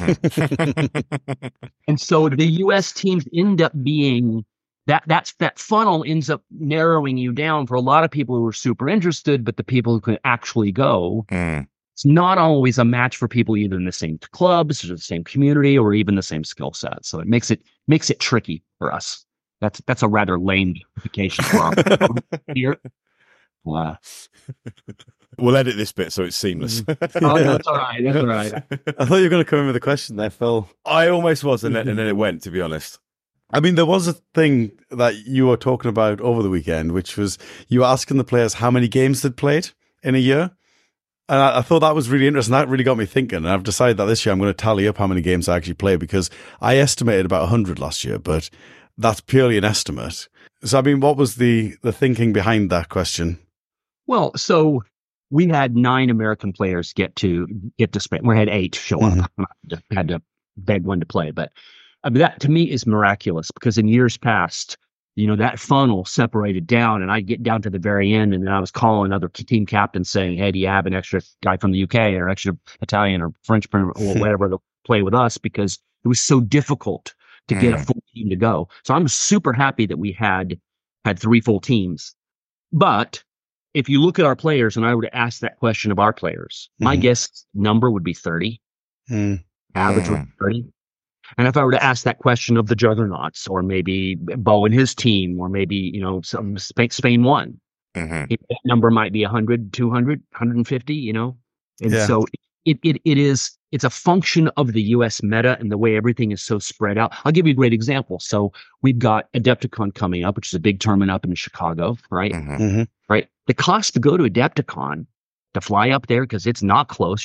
And so the U.S. teams end up being that funnel ends up narrowing you down for a lot of people who are super interested, but the people who can actually go, it's not always a match for people either in the same clubs or the same community or even the same skill set. So it makes it tricky for us. That's a rather lame justification for our here. Wow. We'll edit this bit so it's seamless. Oh, that's all right. That's all right. I thought you were going to come in with a question there, Phil. I almost was, and then it went, to be honest. I mean, there was a thing that you were talking about over the weekend, which was you were asking the players how many games they'd played in a year. And I thought that was really interesting. That really got me thinking. And I've decided that this year I'm going to tally up how many games I actually played, because I estimated about 100 last year, but that's purely an estimate. So, I mean, what was the thinking behind that question? Well, so we had 9 American players get to Spain. We had 8 show up. I had to beg one to play, but that to me is miraculous, because in years past, that funnel separated down, and I'd get down to the very end, and then I was calling other team captains saying, "Hey, do you have an extra guy from the UK or extra Italian or Frenchman or whatever to play with us?" Because it was so difficult to get a full team to go. So I'm super happy that we had 3 full teams. But if you look at our players, and I were to ask that question of our players, my guess number would be 30. Average would be 30. And if I were to ask that question of the Juggernauts, or maybe Bo and his team, or maybe, some Spain won, that number might be 100, 200, 150, And so it's a function of the US meta and the way everything is so spread out. I'll give you a great example. So we've got Adepticon coming up, which is a big tournament up in Chicago, right? Right. The cost to go to Adepticon, to fly up there, because it's not close,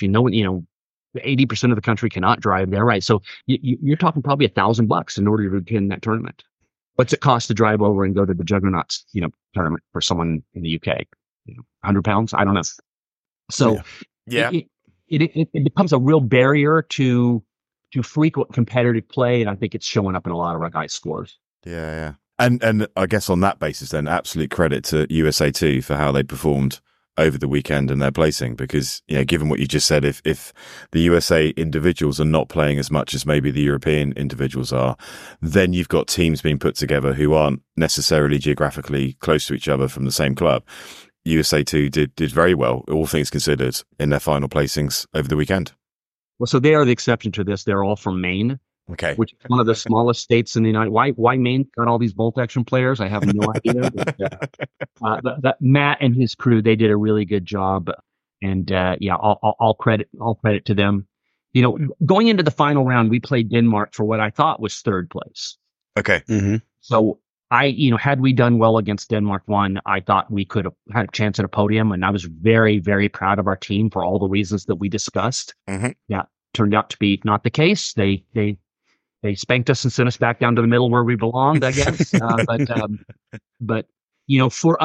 80% of the country cannot drive there, right? So you're talking probably $1,000 in order to attend that tournament. What's it cost to drive over and go to the Juggernauts, tournament for someone in the UK? £100? I don't know. So it becomes a real barrier to frequent competitive play, and I think it's showing up in a lot of our guys' scores. Yeah. And I guess on that basis, then, absolute credit to USA 2 for how they performed over the weekend and their placing, because, given what you just said, if the USA individuals are not playing as much as maybe the European individuals are, then you've got teams being put together who aren't necessarily geographically close to each other from the same club. USA 2 did very well, all things considered, in their final placings over the weekend. Well, so they are the exception to this. They're all from Maine. Okay. Which is one of the smallest states in the United. Why Maine got all these bolt action players? I have no idea. But, Matt and his crew, they did a really good job, and all credit to them. Going into the final round, we played Denmark for what I thought was 3rd place. Okay. So had we done well against Denmark 1, I thought we could have had a chance at a podium, and I was very, very proud of our team for all the reasons that we discussed. Yeah, turned out to be not the case. They spanked us and sent us back down to the middle where we belonged, I guess. But for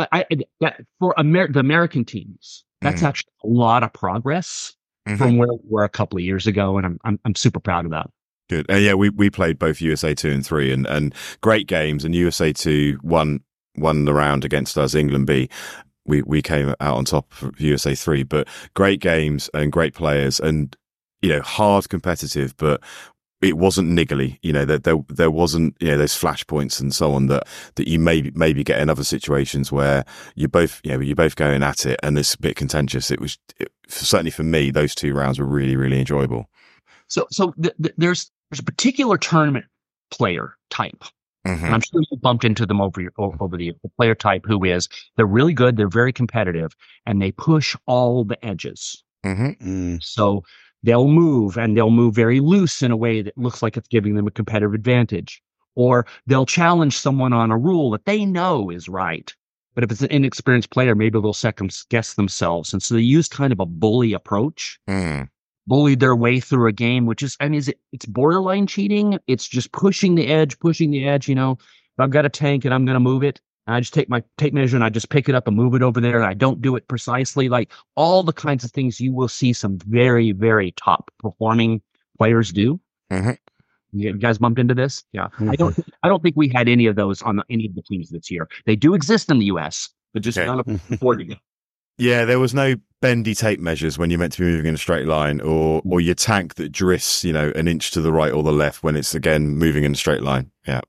the American teams, that's actually a lot of progress from where we were a couple of years ago, and I'm super proud of that. Good. And we played both USA 2 and 3, and great games. And USA 2 won the round against us. England B, we came out on top of USA 3. But great games and great players, and hard competitive, but it wasn't niggly, there wasn't, those flashpoints and so on that you maybe get in other situations where you're both going at it and it's a bit contentious. It was certainly for me, those 2 rounds were really, really enjoyable. So there's a particular tournament player type And I'm sure you bumped into them over the player type who is, they're really good, they're very competitive, and they push all the edges. So they'll move, and they'll move very loose in a way that looks like it's giving them a competitive advantage. Or they'll challenge someone on a rule that they know is right. But if it's an inexperienced player, maybe they'll second guess themselves. And so they use kind of a bully approach. Bullied their way through a game, which is, it's borderline cheating. It's just pushing the edge. You know, if I've got a tank and I'm going to move it, I just take my tape measure and I just pick it up and move it over there. And I don't do it precisely. Like all the kinds of things you will see some very, very top performing players do. You guys bumped into this? Yeah. I don't think we had any of those on any of the teams this year. They do exist in the US, but just none of them before you. Yeah, there was no bendy tape measures when you're meant to be moving in a straight line, or your tank that drifts, you know, an inch to the right or the left when it's again moving in a straight line. Yeah.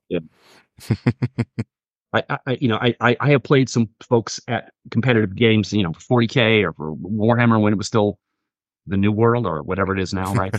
I have played some folks at competitive games, you know, for 40K or for Warhammer when it was still the New World or whatever it is now, right?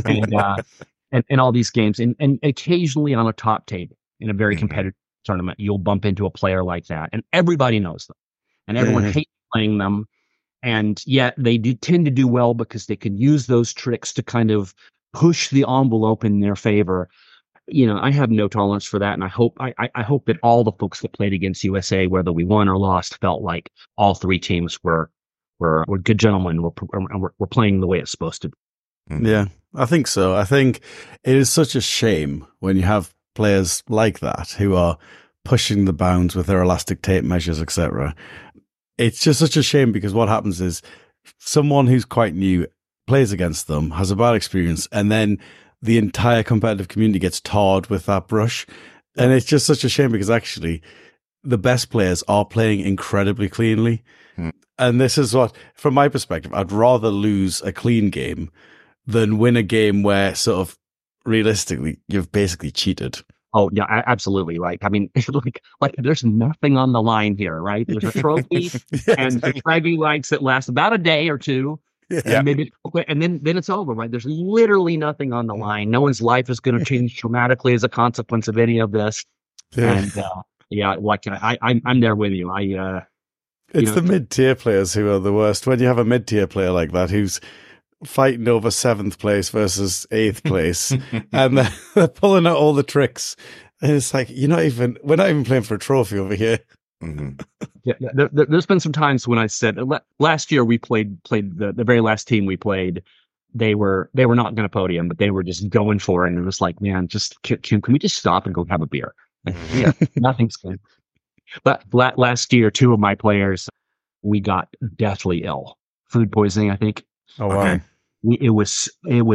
and all these games, and occasionally on a top table in a very competitive tournament, you'll bump into a player like that, and everybody knows them, and everyone hates playing them, and yet they do tend to do well because they can use those tricks to kind of push the envelope in their favor. You know, I have no tolerance for that, and I hope that all the folks that played against USA, whether we won or lost, felt like all three teams were good gentlemen, were playing the way it's supposed to be. Yeah, I think so. I think it is such a shame when you have players like that who are pushing the bounds with their elastic tape measures, etc. It's just such a shame because what happens is someone who's quite new plays against them, has a bad experience, and then the entire competitive community gets tarred with that brush. And it's just such a shame because actually the best players are playing incredibly cleanly. And this is what, from my perspective, I'd rather lose a clean game than win a game where sort of realistically you've basically cheated. Oh yeah, absolutely. Like, I mean, like there's nothing on the line here, right? There's a trophy and the bragging rights that last about a day or two. And maybe, and then it's over, right? There's literally nothing on the line. No one's life is going to change dramatically as a consequence of any of this. And like I'm there with you. It's the mid-tier players who are the worst. When you have a mid-tier player like that who's fighting over 7th place versus 8th place, and they're pulling out all the tricks, and it's like we're not even playing for a trophy over here. There's been some times when I said last year we played the very last team we played. They were not going to podium, but they were just going for it. And it was like, man, just can we just stop and go have a beer? Yeah, nothing's good. But last year, 2 of my players, we got deathly ill, food poisoning, I think. Oh wow! Okay. It was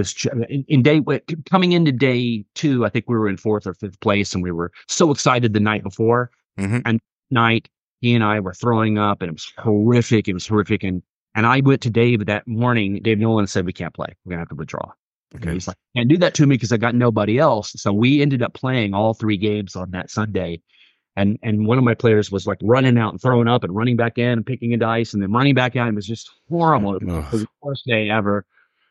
coming into day 2. I think we were in 4th or 5th place, and we were so excited the night before. And night, he and I were throwing up, and it was horrific. And I went to Dave that morning. Dave Nolan said, "We can't play. We're gonna have to withdraw." Okay. He's like, "Can't do that to me because I got nobody else." So we ended up playing all 3 games on that Sunday. And one of my players was like running out and throwing up and running back in and picking a dice and then running back out. It was just horrible. It was the worst day ever.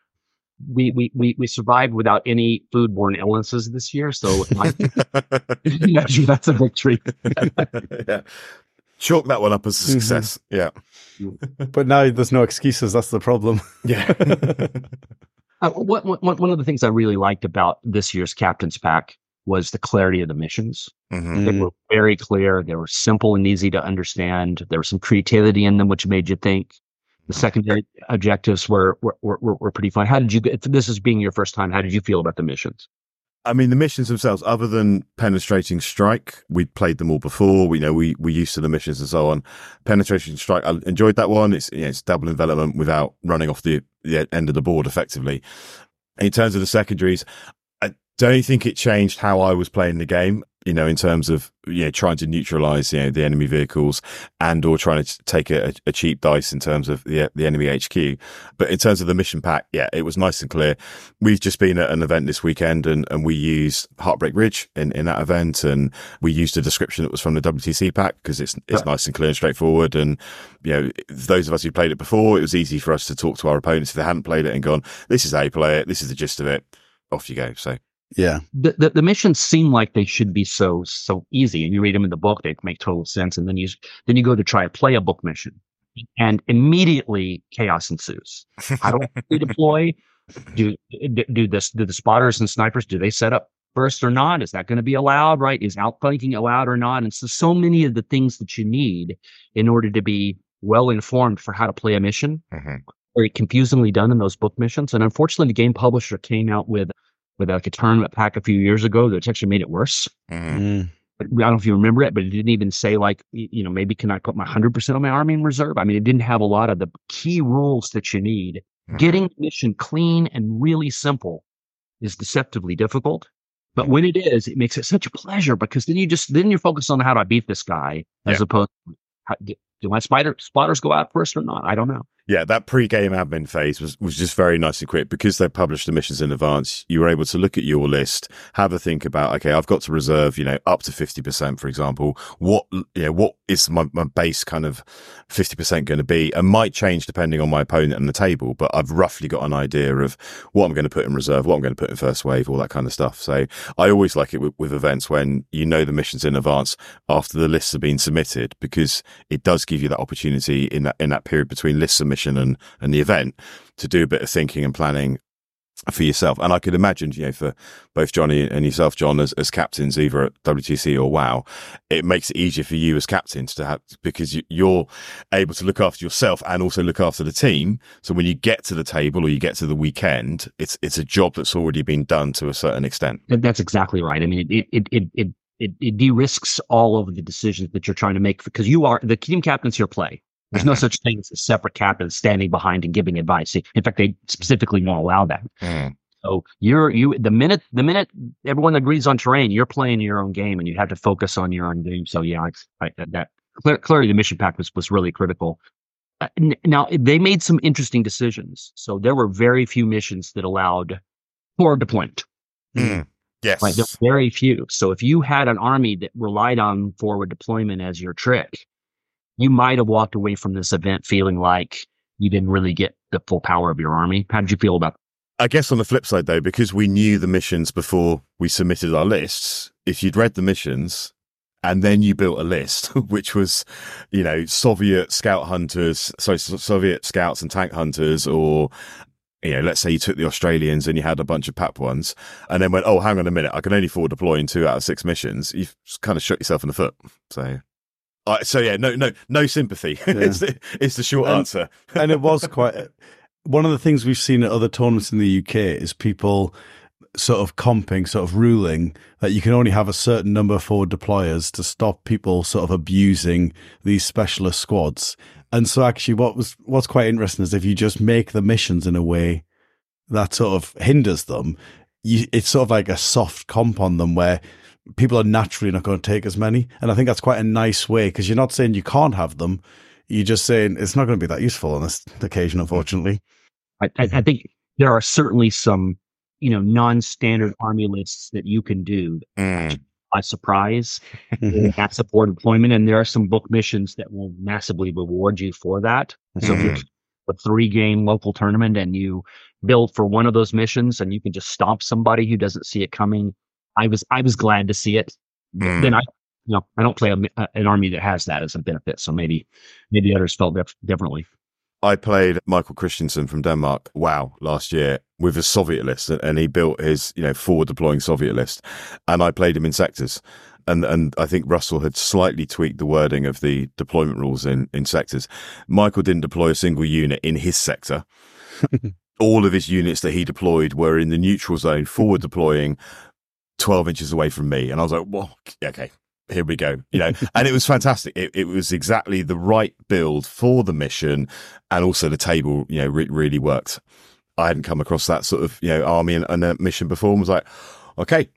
We survived without any foodborne illnesses this year, so that's a victory. Chalk that one up as a success. Yeah, but now there's no excuses. That's the problem. Yeah. One of the things I really liked about this year's Captain's Pack was the clarity of the missions. They were very clear. They were simple and easy to understand. There was some creativity in them, which made you think. The secondary objectives were pretty fun. How did you, if this is being your first time, how did you feel about the missions? I mean, the missions themselves, other than Penetrating Strike, we'd played them all before. We used to the missions and so on. Penetrating Strike, I enjoyed that one. It's double envelopment without running off the end of the board effectively. In terms of the secondaries, I don't think it changed how I was playing the game, in terms of, trying to neutralize, the enemy vehicles and or trying to take a cheap dice in terms of the enemy HQ. But in terms of the mission pack, it was nice and clear. We've just been at an event this weekend and we used Heartbreak Ridge in that event, and we used a description that was from the WTC pack because it's nice and clear and straightforward. And, those of us who played it before, it was easy for us to talk to our opponents if they hadn't played it and gone, this is how you play it. This is the gist of it. Off you go. So Yeah. The missions seem like they should be so easy, and you read them in the book, they make total sense. And then you go to try to play a book mission, and immediately chaos ensues. How do I deploy? Do the spotters and snipers, do they set up first or not? Is that going to be allowed? Right? Is outflanking allowed or not? And so many of the things that you need in order to be well informed for how to play a mission very confusingly done in those book missions. And unfortunately, the game publisher came out with like a tournament pack a few years ago that's actually made it worse. I don't know if you remember it, but it didn't even say like, maybe can I put my 100% of my army in reserve? I mean, it didn't have a lot of the key rules that you need. Getting the mission clean and really simple is deceptively difficult. But when it is, it makes it such a pleasure, because then you're focused on how do I beat this guy, as opposed to do my spotters go out first or not? I don't know. Yeah, that pre-game admin phase was just very nicely quick, because they published the missions in advance. You were able to look at your list, have a think about, okay, I've got to reserve, up to 50%, for example. What is my base kind of 50% going to be? And might change depending on my opponent and the table, but I've roughly got an idea of what I'm going to put in reserve, what I'm going to put in first wave, all that kind of stuff. So I always like it with events when the missions in advance after the lists have been submitted, because it does give you that opportunity in that period between list submission and the event to do a bit of thinking and planning for yourself. And I could imagine, for both Johnny and yourself, John, as captains, either at WTC or WoW, it makes it easier for you as captains to have, because you're able to look after yourself and also look after the team. So when you get to the table or you get to the weekend, it's a job that's already been done to a certain extent. That's exactly right. I mean, it de-risks all of the decisions that you're trying to make, because you are the team captains here play. There's no such thing as a separate captain standing behind and giving advice. In fact, they specifically won't allow that. So the minute everyone agrees on terrain, you're playing your own game, and you have to focus on your own game. So yeah, clearly the mission pack was really critical. Now they made some interesting decisions. So there were very few missions that allowed forward deployment. Yes, right, there were very few. So if you had an army that relied on forward deployment as your trick, you might have walked away from this event feeling like you didn't really get the full power of your army. How did you feel about that? I guess on the flip side, though, because we knew the missions before we submitted our lists, if you'd read the missions and then you built a list, which was, Soviet scout hunters, Soviet scouts and tank hunters, or, let's say you took the Australians and you had a bunch of Papuans and then went, oh, hang on a minute, I can only forward deploy in 2 out of 6 missions. You've kind of shot yourself in the foot. So yeah, no sympathy. Yeah. It's the short answer. And it was quite one of the things we've seen at other tournaments in the UK is people sort of comping, sort of ruling that you can only have a certain number of forward deployers to stop people sort of abusing these specialist squads. And so actually what's quite interesting is if you just make the missions in a way that sort of hinders them, it's sort of like a soft comp on them where people are naturally not going to take as many. And I think that's quite a nice way, because you're not saying you can't have them. You're just saying it's not going to be that useful on this occasion, unfortunately. I think there are certainly some, non-standard army lists that you can do by surprise, massive forward deployment. And there are some book missions that will massively reward you for that. And so if you're a 3-game local tournament and you build for one of those missions and you can just stomp somebody who doesn't see it coming, I was glad to see it. Then I don't play an army that has that as a benefit. So maybe others felt differently. I played Michael Christensen from Denmark, WoW, last year with a Soviet list, and he built his, forward deploying Soviet list, and I played him in sectors. And I think Russell had slightly tweaked the wording of the deployment rules in sectors. Michael didn't deploy a single unit in his sector. All of his units that he deployed were in the neutral zone, forward deploying 12 inches away from me. And I was like, well, okay, here we go. And it was fantastic. It was exactly the right build for the mission. And also the table, really worked. I hadn't come across that sort of, army and a mission before, and was like, okay,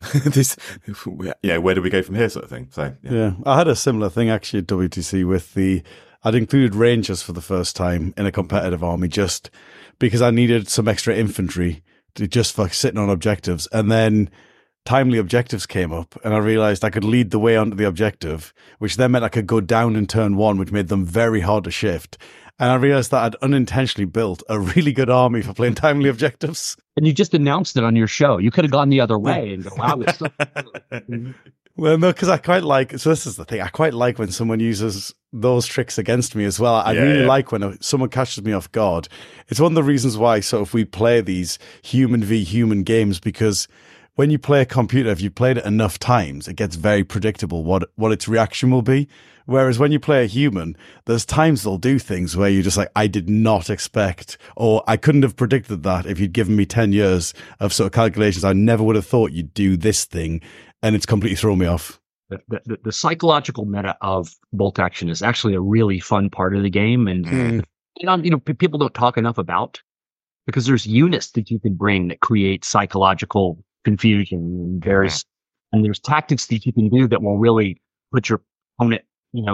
where do we go from here, sort of thing. So, yeah, I had a similar thing actually at WTC I'd included Rangers for the first time in a competitive army, just because I needed some extra infantry just for sitting on objectives. And then timely objectives came up, and I realized I could lead the way onto the objective, which then meant I could go down in turn one, which made them very hard to shift. And I realized that I'd unintentionally built a really good army for playing timely objectives. And you just announced it on your show. You could have gone the other way and go, wow, it's so Well, no, because I quite like, so this is the thing, I quite like when someone uses those tricks against me as well. I really like when someone catches me off guard. It's one of the reasons why sort of we play these human v human games, because when you play a computer, if you've played it enough times, it gets very predictable what its reaction will be. Whereas when you play a human, there's times they'll do things where you're just like, I did not expect, or I couldn't have predicted that if you'd given me 10 years of sort of calculations. I never would have thought you'd do this thing, and it's completely thrown me off. The psychological meta of bolt action is actually a really fun part of the game. And, people don't talk enough about, because there's units that you can bring that create psychological confusion and there's tactics that you can do that will really put your opponent,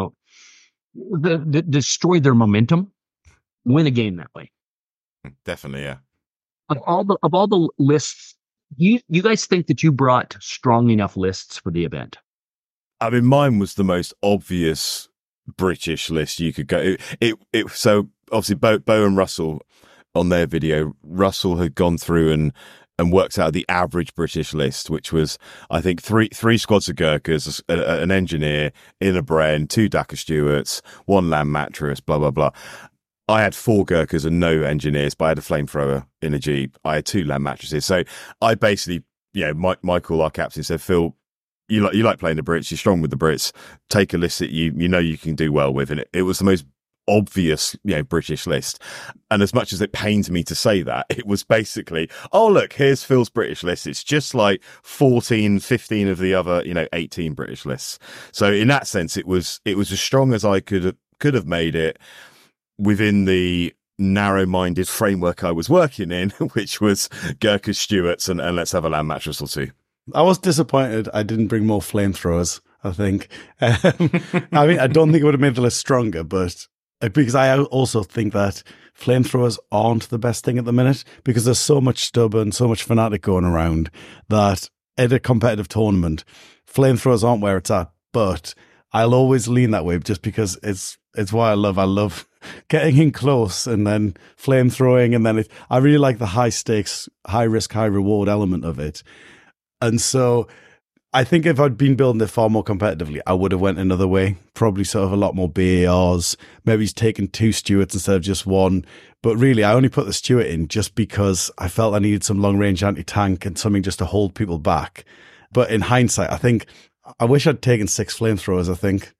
destroy their momentum, win a game that way. Definitely, yeah. Of all the lists, you guys think that you brought strong enough lists for the event? I mean, mine was the most obvious British list you could go. So obviously Bo and Russell on their video, Russell had gone through and worked out the average British list, which was, I think, three squads of Gurkhas, an engineer in a Bren, 2 Daka Stewarts, 1 land mattress, blah, blah, blah. I had 4 Gurkhas and no engineers, but I had a flamethrower in a Jeep. I had 2 land mattresses. So I basically, Michael, our captain, said, Phil, you like playing the Brits, you're strong with the Brits, take a list that you know you can do well with. And it was the most obvious, British list. And as much as it pains me to say that, it was basically, oh, look, here's Phil's British list. It's just like 14, 15 of the other, 18 British lists. So in that sense, it was as strong as I could have made it within the narrow-minded framework I was working in, which was Gurkha Stewarts and let's have a land mattress or 2. I was disappointed I didn't bring more flamethrowers, I think. I mean, I don't think it would have made the list stronger, but because I also think that flamethrowers aren't the best thing at the minute, because there's so much stubborn, so much fanatic going around that at a competitive tournament, flamethrowers aren't where it's at. But I'll always lean that way just because it's what I love. I love getting in close and then flamethrowing, and then I really like the high stakes, high risk, high reward element of it. And so I think if I'd been building it far more competitively, I would have went another way, probably sort of a lot more BARs. Maybe he's taken 2 Stewarts instead of just 1. But really, I only put the Stewart in just because I felt I needed some long-range anti-tank and something just to hold people back. But in hindsight, I wish I'd taken 6 flamethrowers, I think.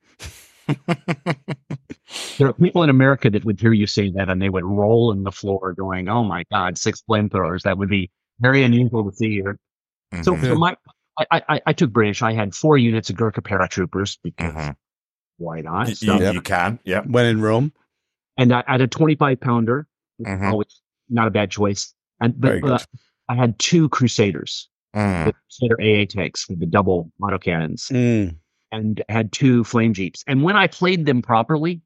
There are people in America that would hear you say that and they would roll on the floor going, oh my God, 6 flamethrowers. That would be very unusual to see here. Mm-hmm. So I took British. I had 4 units of Gurkha paratroopers because why not? You can, yeah. When in Rome. And I had a 25 pounder, always not a bad choice. But I had 2 Crusaders, the Crusader AA tanks with the double autocannons, and had 2 flame jeeps. And when I played them properly,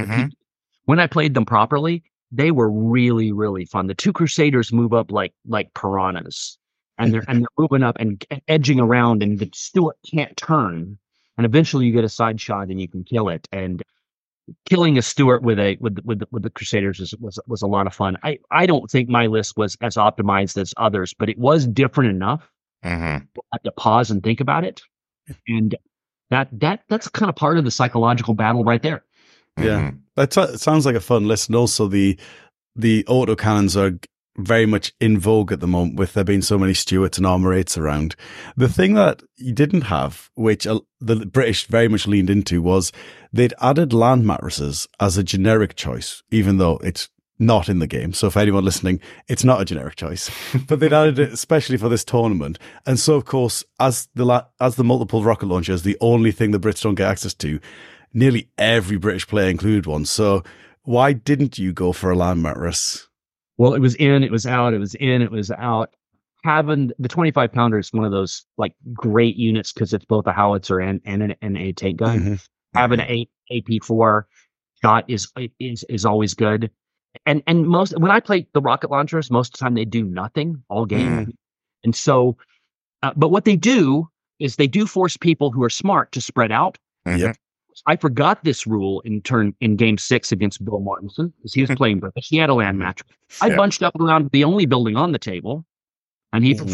they were really, really fun. The 2 Crusaders move up like piranhas. And they're moving up and edging around, and the Stewart can't turn. And eventually, you get a side shot, and you can kill it. And killing a Stewart with the Crusaders was a lot of fun. I don't think my list was as optimized as others, but it was different enough to have to pause and think about it. And that's kind of part of the psychological battle right there. Yeah, it sounds like a fun list, and also the autocannons are very much in vogue at the moment, with there being so many Stewarts and Armour 8s around. The thing that you didn't have, which the British very much leaned into, was they'd added land mattresses as a generic choice, even though it's not in the game. So for anyone listening, it's not a generic choice, but they'd added it especially for this tournament. And so, of course, as the multiple rocket launchers, the only thing the Brits don't get access to, nearly every British player included one. So why didn't you go for a land mattress? Well, it was in, it was out, it was in, it was out. Having the 25 pounder is one of those like great units because it's both a howitzer and a tank gun. Having an AP4 shot is always good. And when I play the rocket launchers, most of the time they do nothing all game. And so But what they do is they do force people who are smart to spread out. Yep. I forgot this rule in game 6 against Bill Martinson because he was playing British. He had a land match. I bunched up around the only building on the table, and he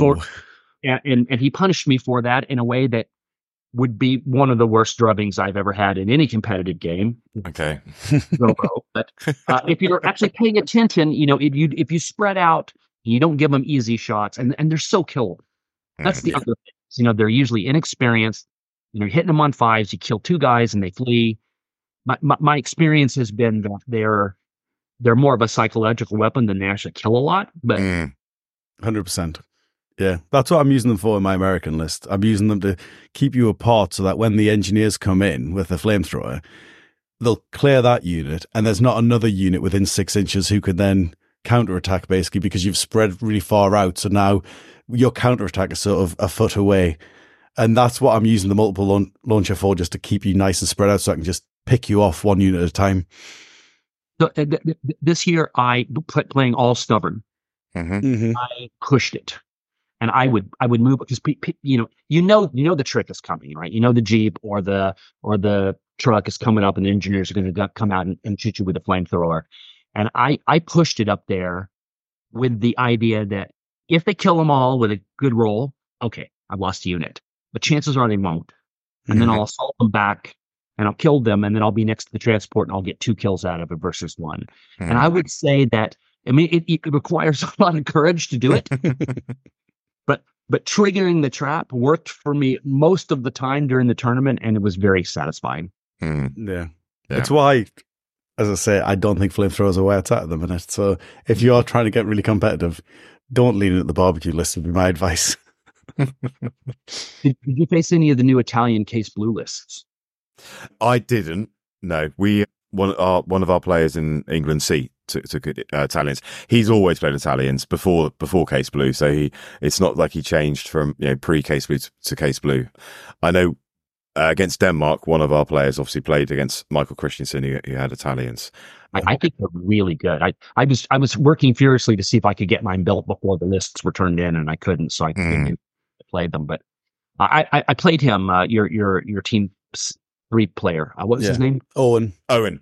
he punished me for that in a way that would be one of the worst drubbings I've ever had in any competitive game. Okay. But if you're actually paying attention, if you spread out, you don't give them easy shots, and they're so killable. That's the other thing. They're usually inexperienced. You're hitting them on 5s. You kill 2 guys and they flee. My experience has been that they're more of a psychological weapon than they actually kill a lot. But 100%. Yeah, that's what I'm using them for in my American list. I'm using them to keep you apart so that when the engineers come in with a flamethrower, they'll clear that unit, and there's not another unit within 6 inches who can then counterattack, basically, because you've spread really far out. So now your counterattack is sort of a foot away. And that's what I'm using the multiple launcher for, just to keep you nice and spread out so I can just pick you off 1 unit at a time. So, this year, playing all stubborn, I pushed it. And I would move because you know the trick is coming, right? The Jeep or the truck is coming up, and the engineers are going to come out and shoot you with a flamethrower. And I pushed it up there with the idea that if they kill them all with a good roll, okay, I've lost a unit. But chances are they won't. And then I'll assault them back, and I'll kill them, and then I'll be next to the transport, and I'll get 2 kills out of it versus 1. And I would say that, it requires a lot of courage to do it. But triggering the trap worked for me most of the time during the tournament, and it was very satisfying. Yeah. It's why, as I say, I don't think flamethrowers are where it's at the minute. So if you are trying to get really competitive, don't lean at the barbecue list would be my advice. Did you face any of the new Italian Case Blue lists? I didn't. No, one of our players in England C took Italians. He's always played Italians before Case Blue, so it's not like he changed from pre Case Blue to Case Blue. I know against Denmark, one of our players obviously played against Michael Christensen, who had Italians. I think they're really good. I was working furiously to see if I could get mine built before the lists were turned in, and I couldn't, so I played them. But I played him. Your team 3 player. What was his name? Owen.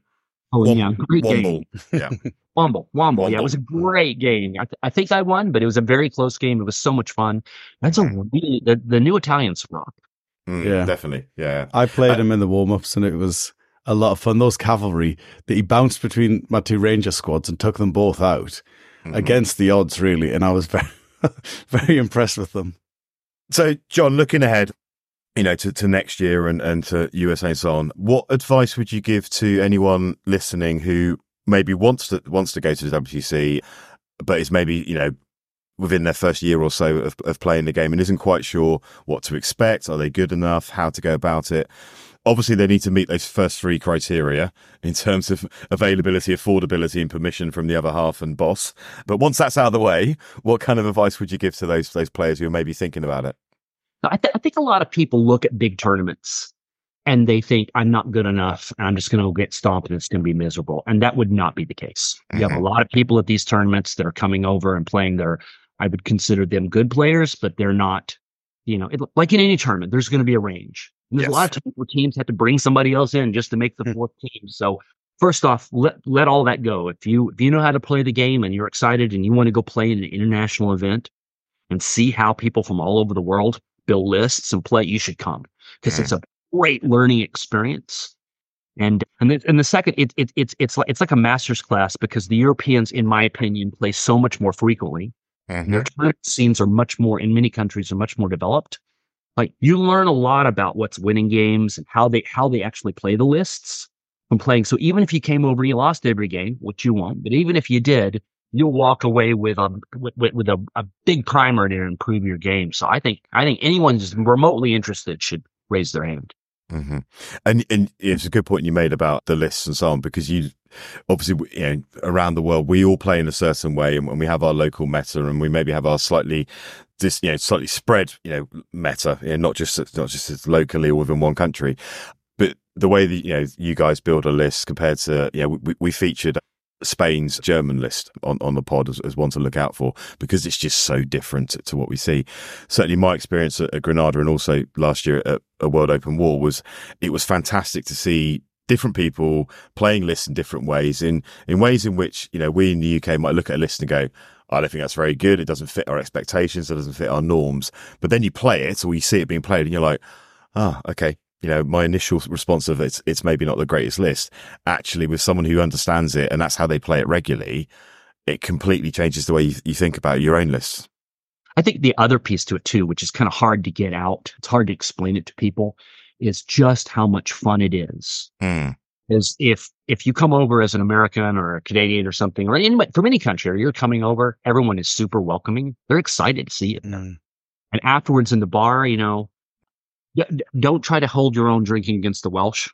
Yeah, great Womble. game. Yeah. Womble. Yeah, it was a great game. I think I won, but it was a very close game. It was so much fun. That's the new Italians rock. Yeah, definitely. Yeah, I played him in the warm-ups, and it was a lot of fun. Those cavalry that he bounced between my 2 Ranger squads and took them both out against the odds, really. And I was very, very impressed with them. So, John, looking ahead, to next year and to USA and so on, what advice would you give to anyone listening who maybe wants to go to the WTC, but is maybe, within their first year or so of playing the game and isn't quite sure what to expect? Are they good enough? How to go about it? Obviously, they need to meet those first 3 criteria in terms of availability, affordability, and permission from the other half and boss. But once that's out of the way, what kind of advice would you give to those players who are maybe thinking about it? I think a lot of people look at big tournaments and they think, I'm not good enough, and I'm just going to get stomped and it's going to be miserable. And that would not be the case. You have a lot of people at these tournaments that are coming over and playing I would consider them good players, but they're not, like in any tournament, there's going to be a range. And there's a lot of times where teams have to bring somebody else in just to make the 4th team. So first off, let all that go. If you know how to play the game and you're excited and you want to go play in an international event and see how people from all over the world build lists and play, you should come, because it's a great learning experience. And the second, it's like a master's class, because the Europeans, in my opinion, play so much more frequently. Their tournament scenes in many countries are much more developed. Like, you learn a lot about what's winning games and how they actually play the lists from playing. So even if you came over and you lost every game, which you won't, but even if you did, you'll walk away with a big primer to improve your game. So I think anyone who's remotely interested should raise their hand. And it's a good point you made about the lists and so on, because you obviously, around the world, we all play in a certain way, and we have our local meta, and we maybe have our slightly spread, meta, not just locally or within one country. But the way that, you guys build a list compared to, we featured Spain's German list on the pod as one to look out for, because it's just so different to what we see. Certainly my experience at Granada and also last year at a World Open War was fantastic to see different people playing lists in different ways, in ways in which, we in the UK might look at a list and go, I don't think that's very good. It doesn't fit our expectations. It doesn't fit our norms. But then you play it, or you see it being played, and you're like, okay. My initial response of it's maybe not the greatest list. Actually, with someone who understands it and that's how they play it regularly, it completely changes the way you think about your own lists. I think the other piece to it too, which is kind of hard to get out, it's hard to explain it to people, is just how much fun it is. Is if you come over as an American or a Canadian or something, or anybody from any country, or you're coming over, everyone is super welcoming. They're excited to see you. And afterwards in the bar, don't try to hold your own drinking against the Welsh.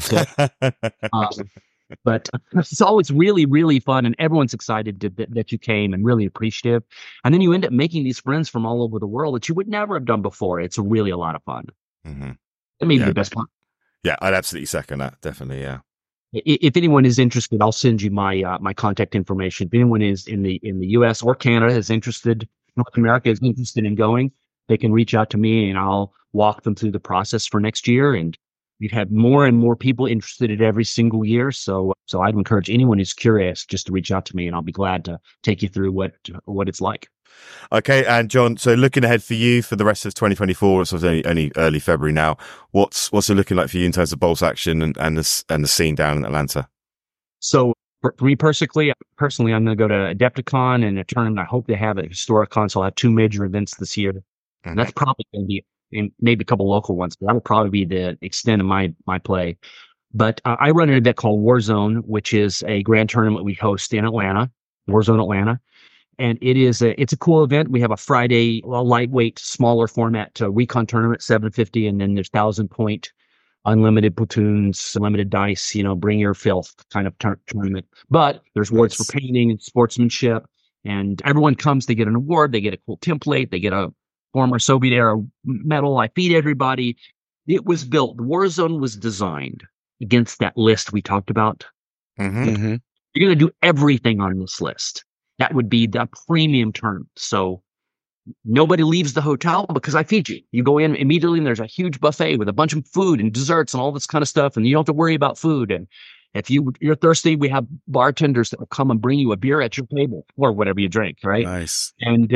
But it's always really, really fun, and everyone's excited that you came and really appreciative. And then you end up making these friends from all over the world that you would never have done before. It's really a lot of fun. That may be the best part. Yeah, I'd absolutely second that. Definitely, yeah. If anyone is interested, I'll send you my my contact information. If anyone is in the US or Canada is interested, North America is interested in going, they can reach out to me and I'll walk them through the process for next year. And we've had more and more people interested in every single year. So I'd encourage anyone who's curious just to reach out to me, and I'll be glad to take you through what it's like. Okay, and John, so looking ahead for you for the rest of 2024, it's only early February now. What's it looking like for you in terms of Bolt Action and the scene down in Atlanta? So for me personally, I'm going to go to Adepticon and a tournament. I hope they have a Historicon, so I'll have 2 major events this year. And that's probably going to be, and maybe a couple local ones, but that will probably be the extent of my play. But I run an event called Warzone, which is a grand tournament we host in Atlanta, Warzone Atlanta. And it's a cool event. We have a Friday, lightweight, smaller format recon tournament, 750, and then there's 1,000-point unlimited platoons, unlimited dice, bring your filth kind of tournament. But there's awards for painting and sportsmanship, and everyone comes, they get an award, they get a cool template, they get a former Soviet era medal. I feed everybody. It was built. Warzone was designed against that list we talked about. You're going to do everything on this list. That would be the premium tournament. So nobody leaves the hotel because I feed you. You go in immediately and there's a huge buffet with a bunch of food and desserts and all this kind of stuff. And you don't have to worry about food. And if you're thirsty, we have bartenders that will come and bring you a beer at your table or whatever you drink. Right. Nice.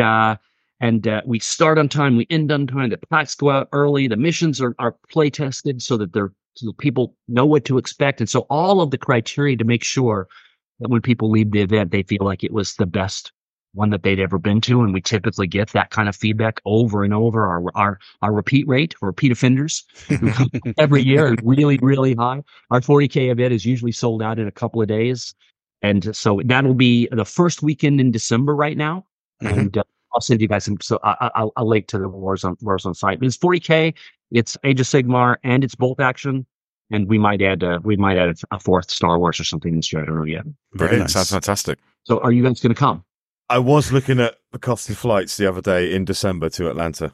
And we start on time. We end on time. The packs go out early. The missions are play tested so that people know what to expect. And so all of the criteria to make sure that when people leave the event, they feel like it was the best one that they'd ever been to. And we typically get that kind of feedback over and over. Our repeat rate, or repeat offenders every year is really, really high. Our 40K event is usually sold out in a couple of days. And so that'll be the first weekend in December right now. And I'll send you guys some. So I'll link to the Warzone site. It's 40K. It's Age of Sigmar and it's Bolt Action. And we might add a fourth Star Wars or something this year. I don't know yet. Brilliant. Nice. Sounds fantastic. So are you guys going to come? I was looking at the cost of flights the other day in December to Atlanta.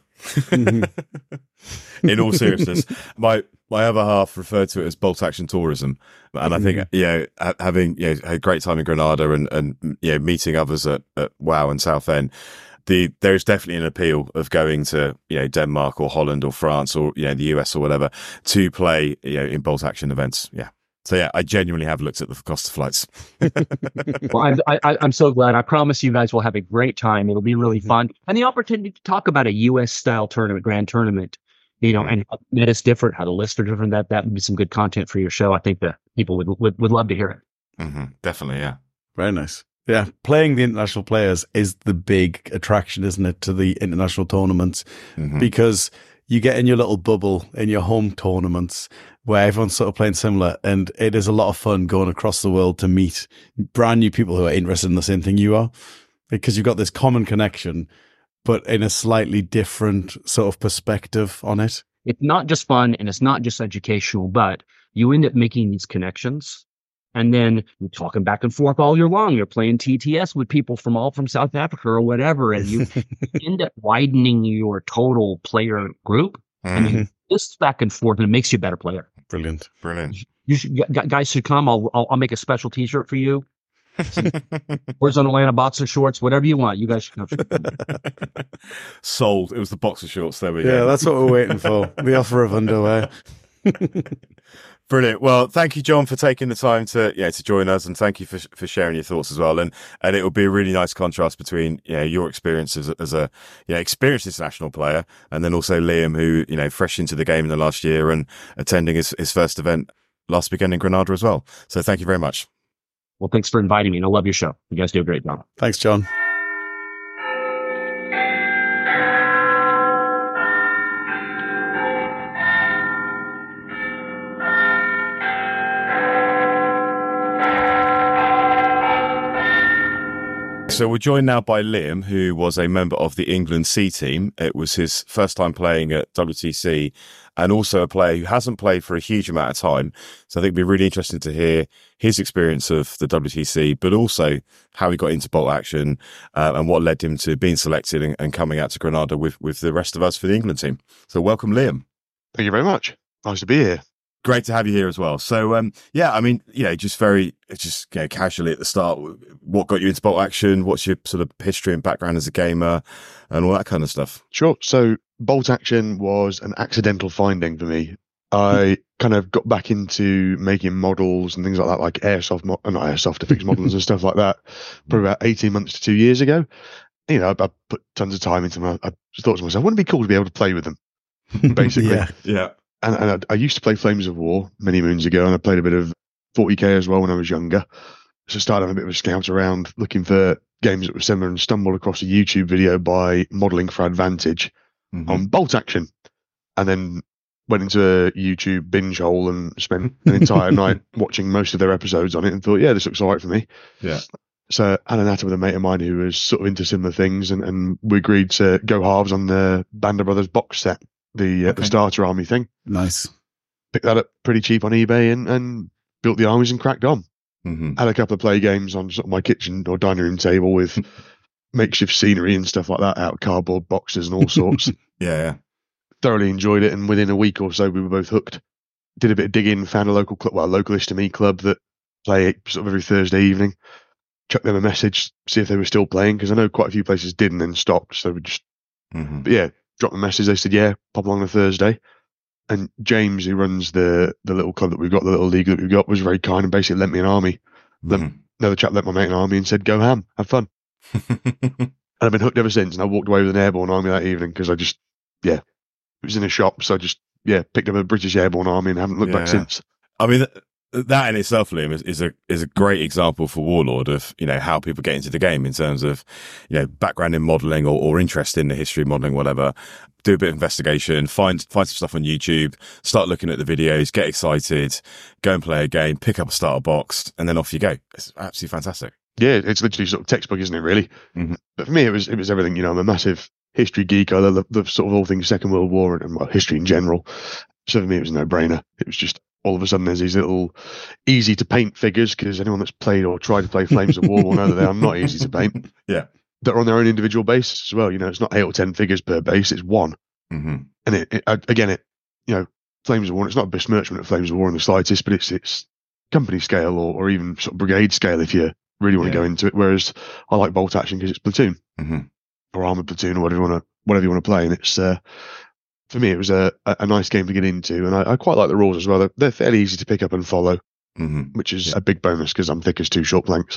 In all seriousness, my other half referred to it as Bolt Action tourism. And I think, having, had a great time in Granada and meeting others at WoW and Southend, there's definitely an appeal of going to, Denmark or Holland or France or, the US or whatever to play, in Bolt Action events. Yeah. So I genuinely have looked at the cost of flights. Well, I'm so glad. I promise you guys will have a great time. It'll be really fun. And the opportunity to talk about a US style tournament, grand tournament, and how that is different, how the lists are different, that would be some good content for your show. I think that people would love to hear it. Definitely. Yeah. Very nice. Yeah, playing the international players is the big attraction, isn't it, to the international tournaments? Because you get in your little bubble in your home tournaments where everyone's sort of playing similar, and it is a lot of fun going across the world to meet brand new people who are interested in the same thing you are, because you've got this common connection, but in a slightly different sort of perspective on it. It's not just fun and it's not just educational, but you end up making these connections. And then you're talking back and forth all year long. You're playing TTS with people from South Africa or whatever, and you end up widening your total player group. And this back and forth, and it makes you a better player. Brilliant. You guys should come. I'll make a special T-shirt for you. Horizontal Atlanta boxer shorts, whatever you want. You guys should come. Sold. It was the boxer shorts. There we Yeah, go. that's what we're waiting for. The offer of underwear. Brilliant. Well, thank you, John, for taking the time to join us, and thank you for sharing your thoughts as well. And it will be a really nice contrast between your experience as a experienced international player, and then also Liam, who fresh into the game in the last year and attending his first event last weekend in Granada as well. So thank you very much. Well, thanks for inviting me, and I love your show. You guys do a great job. Thanks, John. So we're joined now by Liam, who was a member of the England C team. It was his first time playing at WTC, and also a player who hasn't played for a huge amount of time. So I think it'd be really interesting to hear his experience of the WTC, but also how he got into bolt action and what led him to being selected and coming out to Granada with the rest of us for the England team. So welcome, Liam. Thank you very much. Nice to be here. Great to have you here as well. So, just casually at the start, what got you into bolt action? What's your sort of history and background as a gamer and all that kind of stuff? Sure. So bolt action was an accidental finding for me. I kind of got back into making models and things like that, like fixed models and stuff like that, probably about 18 months to 2 years ago. I put tons of time into them. I just thought to myself, wouldn't it be cool to be able to play with them, basically. Yeah. And I used to play Flames of War many moons ago, and I played a bit of 40k as well when I was younger. So I started having a bit of a scout around looking for games that were similar, and stumbled across a YouTube video by Modelling for Advantage on bolt action. And then went into a YouTube binge hole and spent an entire night watching most of their episodes on it and thought, yeah, this looks all right for me. Yeah. So I had an atom with a mate of mine who was sort of into similar things, and we agreed to go halves on the Band of Brothers box set, the starter army thing. Nice. Picked that up pretty cheap on eBay and built the armies and cracked on. Had a couple of play games on sort of my kitchen or dining room table with makeshift scenery and stuff like that out of cardboard boxes and all sorts. Yeah. Thoroughly enjoyed it, and within a week or so we were both hooked. Did a bit of digging, found a local club, localist to me club that play sort of every Thursday evening. Chucked them a message, see if they were still playing, because I know quite a few places didn't and stopped. So we just, dropped a message. They said, yeah, pop along on a Thursday. And James, who runs the little club that we've got, the little league that we've got, was very kind and basically lent me an army. Another chap lent my mate an army and said, go ham, have fun. And I've been hooked ever since. And I walked away with an airborne army that evening because I just, it was in a shop. So I just, picked up a British airborne army and haven't looked back since. I mean, that in itself, Liam, is a great example for Warlord of, how people get into the game in terms of, background in modelling or interest in the history of modelling, whatever. Do a bit of investigation, find some stuff on YouTube, start looking at the videos, get excited, go and play a game, pick up a starter box, and then off you go. It's absolutely fantastic. Yeah, it's literally sort of textbook, isn't it, really? But for me, it was everything. I'm a massive history geek. I love the sort of all things Second World War and history in general. So for me, it was a no-brainer. It was just, all of a sudden, there's these little easy to paint figures, because anyone that's played or tried to play Flames of War will know that they are not easy to paint. Yeah. That are on their own individual basis as well. It's not 8 or 10 figures per base, it's one. And Flames of War, it's not a besmirchment of Flames of War in the slightest, but it's company scale or even sort of brigade scale if you really want to go into it. Whereas I like bolt action because it's platoon or armored platoon or whatever you want to play. And it's, for me, it was a nice game to get into, and I quite like the rules as well. They're fairly easy to pick up and follow, which is a big bonus because I'm thick as 2 short planks.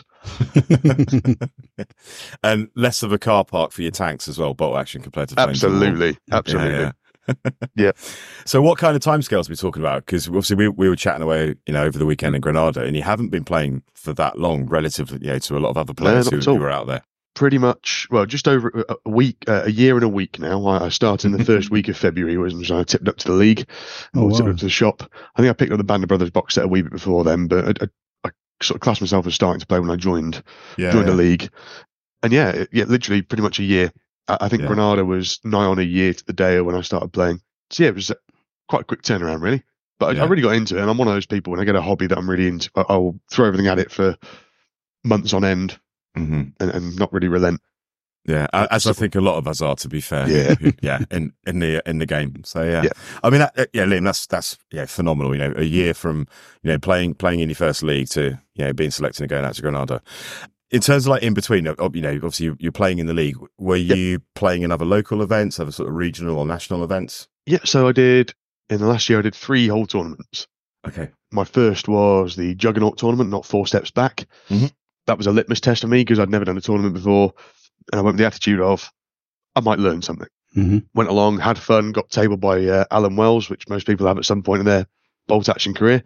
And less of a car park for your tanks as well, bolt action compared to Flames of War. Absolutely. Yeah. So what kind of timescales are we talking about? Because obviously we were chatting away, over the weekend in Granada, and you haven't been playing for that long relative, to a lot of other players who were out there. Pretty much, just over a year and a week now. I started in the first week of February when I tipped up to the league, tipped up to the shop. I think I picked up the Band of Brothers box set a wee bit before then, but I sort of classed myself as starting to play when I joined the league. And literally pretty much a year. I think Granada was nigh on a year to the day when I started playing. So it was quite a quick turnaround, really. But I really got into it, and I'm one of those people, when I get a hobby that I'm really into, I'll throw everything at it for months on end. And not really relent. Yeah, as I think a lot of us are, to be fair. Yeah. in the game. So yeah. Yeah. I mean, Liam, that's phenomenal. You know, a year from playing in your first league to being selected and going out to Granada. In terms of like in between, obviously you're playing in the league. Were you playing in other local events, other sort of regional or national events? Yeah, so in the last year I did 3 whole tournaments. Okay. My first was the Juggernaut tournament, not 4 steps back. Mm-hmm. That was a litmus test for me because I'd never done a tournament before. And I went with the attitude of, I might learn something. Mm-hmm. Went along, had fun, got tabled by Alan Wells, which most people have at some point in their bolt action career.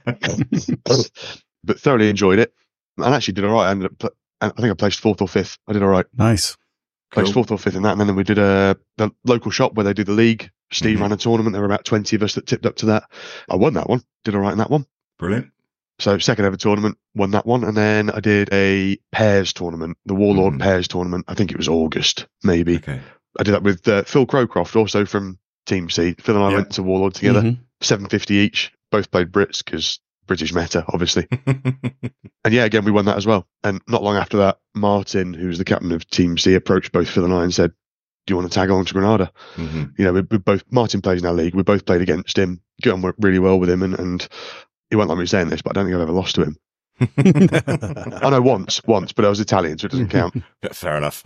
But thoroughly enjoyed it. And actually did all right. I think I placed 4th or 5th. I did all right. Nice. Placed 4th or 5th in that. And then we did the local shop where they do the league. Steve Mm-hmm. ran a tournament. There were about 20 of us that tipped up to that. I won that one. Did all right in that one. Brilliant. So second ever tournament, won that one. And then I did a pairs tournament, the Warlord pairs tournament. I think it was August, maybe. Okay. I did that with Phil Crowcroft, also from Team C. Phil and I went to Warlord together, $750 each. Both played Brits because British meta, obviously. And yeah, again, we won that as well. And not long after that, Martin, who's the captain of Team C, approached both Phil and I and said, do you want to tag along to Granada? Mm-hmm. You know, we both, Martin plays in our league. We both played against him, got on really well with him. And he won't like me saying this, but I don't think I've ever lost to him. I know once, but I was Italian, so it doesn't count. Fair enough.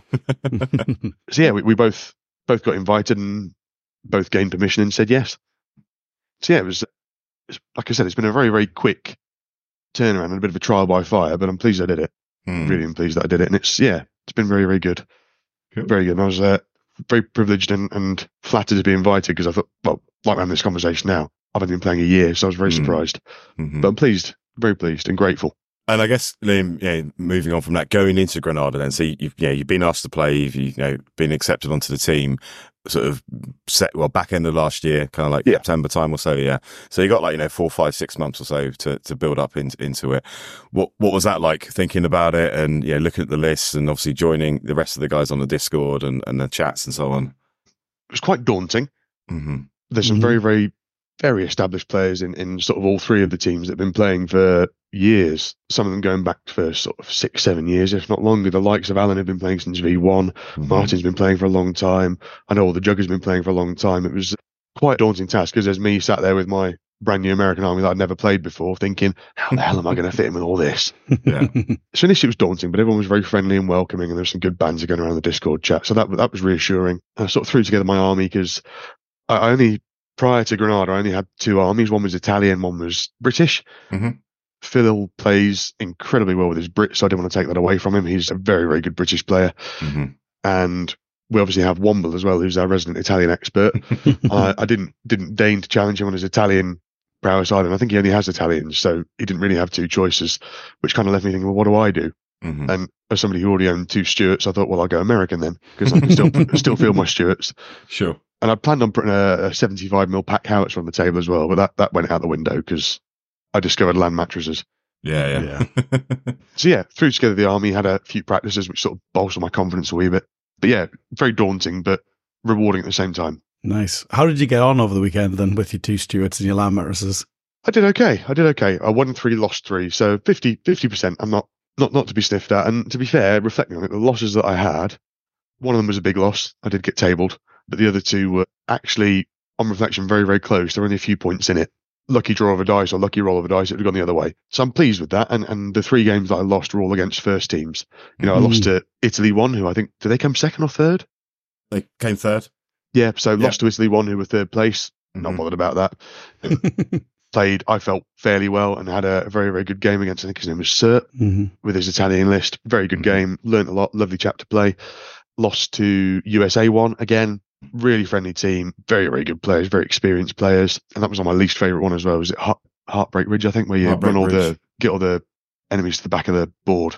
So yeah, we both got invited and both gained permission and said yes. So yeah, it was, like I said, it's been a very, very quick turnaround and a bit of a trial by fire, but I'm pleased I did it. Really am pleased that I did it. And it's been very, very good. Cool. Very good. And I was very privileged and flattered to be invited because I thought, well, like we're having this conversation now, I've only been playing a year, so I was very surprised. Mm-hmm. But I'm pleased, very pleased and grateful. And I guess, Liam, moving on from that, going into Granada then, so you've been asked to play, you've been accepted onto the team, sort of back end of last year, kind of like September time or so, yeah. So you got 4, 5, 6 months or so to build up into it. What was that like, thinking about it and looking at the lists and obviously joining the rest of the guys on the Discord and the chats and so on? It was quite daunting. Mm-hmm. There's some very, very, very established players in sort of all 3 of the teams that have been playing for years, some of them going back for sort of 6, 7 years, if not longer. The likes of Alan have been playing since V1. Martin's been playing for a long time. I know all the Juggers have been playing for a long time. It was quite a daunting task because there's me sat there with my brand new American army that I'd never played before thinking, how the hell am I going to fit in with all this? Yeah. So initially it was daunting, but everyone was very friendly and welcoming and there was some good banter going around the Discord chat. So that was reassuring. And I sort of threw together my army because I only, prior to Granada, I only had 2 armies. One was Italian, one was British. Mm-hmm. Phil plays incredibly well with his Brits, so I didn't want to take that away from him. He's a very, very good British player. Mm-hmm. And we obviously have Womble as well, who's our resident Italian expert. I didn't deign to challenge him on his Italian prowess either. And I think he only has Italians, so he didn't really have 2 choices, which kind of left me thinking, well, what do I do? Mm-hmm. And as somebody who already owned 2 Stuarts, I thought, well, I'll go American then, because I can still feel my Stuarts. Sure. And I planned on putting a 75mm pack howitzer on the table as well, but that went out the window because I discovered land mattresses. Yeah. So yeah, threw together the army, had a few practices which sort of bolstered my confidence a wee bit. But yeah, very daunting, but rewarding at the same time. Nice. How did you get on over the weekend then with your 2 Stuarts and your land mattresses? I did okay. I won 3, lost 3. So 50%. I'm not to be sniffed at. And to be fair, reflecting on it, the losses that I had, one of them was a big loss. I did get tabled. But the other 2 were actually, on reflection, very, very close. There were only a few points in it. Lucky draw of a dice or lucky roll of a dice, it would have gone the other way. So I'm pleased with that. And the 3 games that I lost were all against first teams. I lost to Italy 1, who I think, did they come 2nd or 3rd? They came 3rd. Yeah, so lost to Italy 1, who were 3rd place. Not bothered about that. Played, I felt, fairly well and had a very, very good game against, I think his name was Sert, with his Italian list. Very good game. Learned a lot. Lovely chap to play. Lost to USA 1 again. Really friendly team, very, very good players, very experienced players. And that was on my least favourite one as well. Was it Heartbreak Ridge, I think, where you get all the enemies to the back of the board?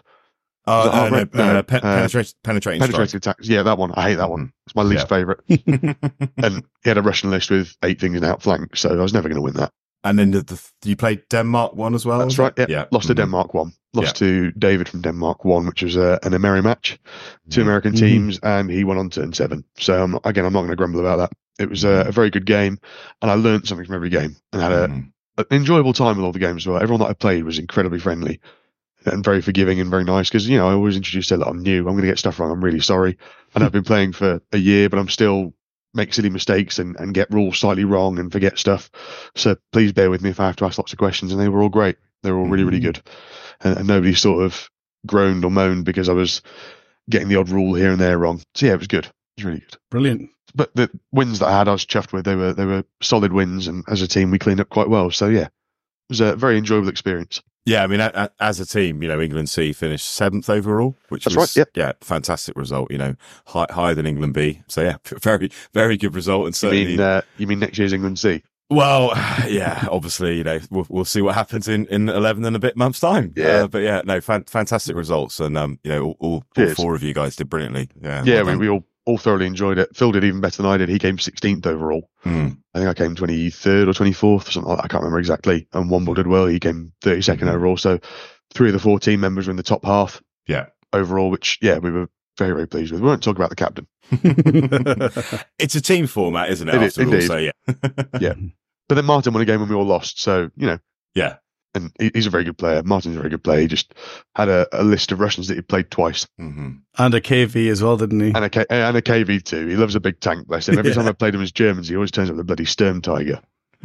Penetrating attacks. Yeah, that one. I hate that one. It's my least favourite. And he had a Russian list with 8 things in outflank, so I was never going to win that. And then you played Denmark 1 as well? That's right, yeah. Lost to Denmark 1. Lost to David from Denmark 1, which was an Emery match. 2 American teams, and he won on turn 7. So, I'm not going to grumble about that. It was a very good game, and I learned something from every game, and had an enjoyable time with all the games as well. Everyone that I played was incredibly friendly. and very forgiving and very nice. Because, I always introduce it like, I'm new, I'm going to get stuff wrong, I'm really sorry. And I've been playing for a year, but I'm still make silly mistakes and get rules slightly wrong and forget stuff. So please bear with me if I have to ask lots of questions. And they were all great. They were all really, really good. And nobody sort of groaned or moaned because I was getting the odd rule here and there wrong. So yeah, it was good. It was really good. Brilliant. But the wins that I had, I was chuffed with. They were solid wins, and as a team, we cleaned up quite well. So yeah, it was a very enjoyable experience. Yeah, I mean, as a team, England C finished 7th overall, which That's was right, yep. Yeah, fantastic result. Higher than England B. So yeah, very, very good result. And certainly, You mean next year's England C? Well, yeah, obviously, we'll see what happens in 11 and a bit months' time. Yeah. But yeah, no, fantastic results. And, all 4 of you guys did brilliantly. Yeah. Yeah, well we all thoroughly enjoyed it. Phil did even better than I did. He came 16th overall. I think I came 23rd or 24th or something like that. I can't remember exactly. And Womble did well. He came 32nd overall. So 3 of the 4 team members were in the top half. Yeah. Overall, which, yeah, we were very, very pleased with. We won't talk about the captain. It's a team format, isn't it? After all, so yeah. Yeah. But then Martin won a game when we all lost. So, Yeah. And he's a very good player. Martin's a very good player. He just had a list of Russians that he played twice. Mm-hmm. And a KV as well, didn't he? And a KV too. He loves a big tank, bless him. Every time I played him as Germans, he always turns up with a bloody Sturm Tiger.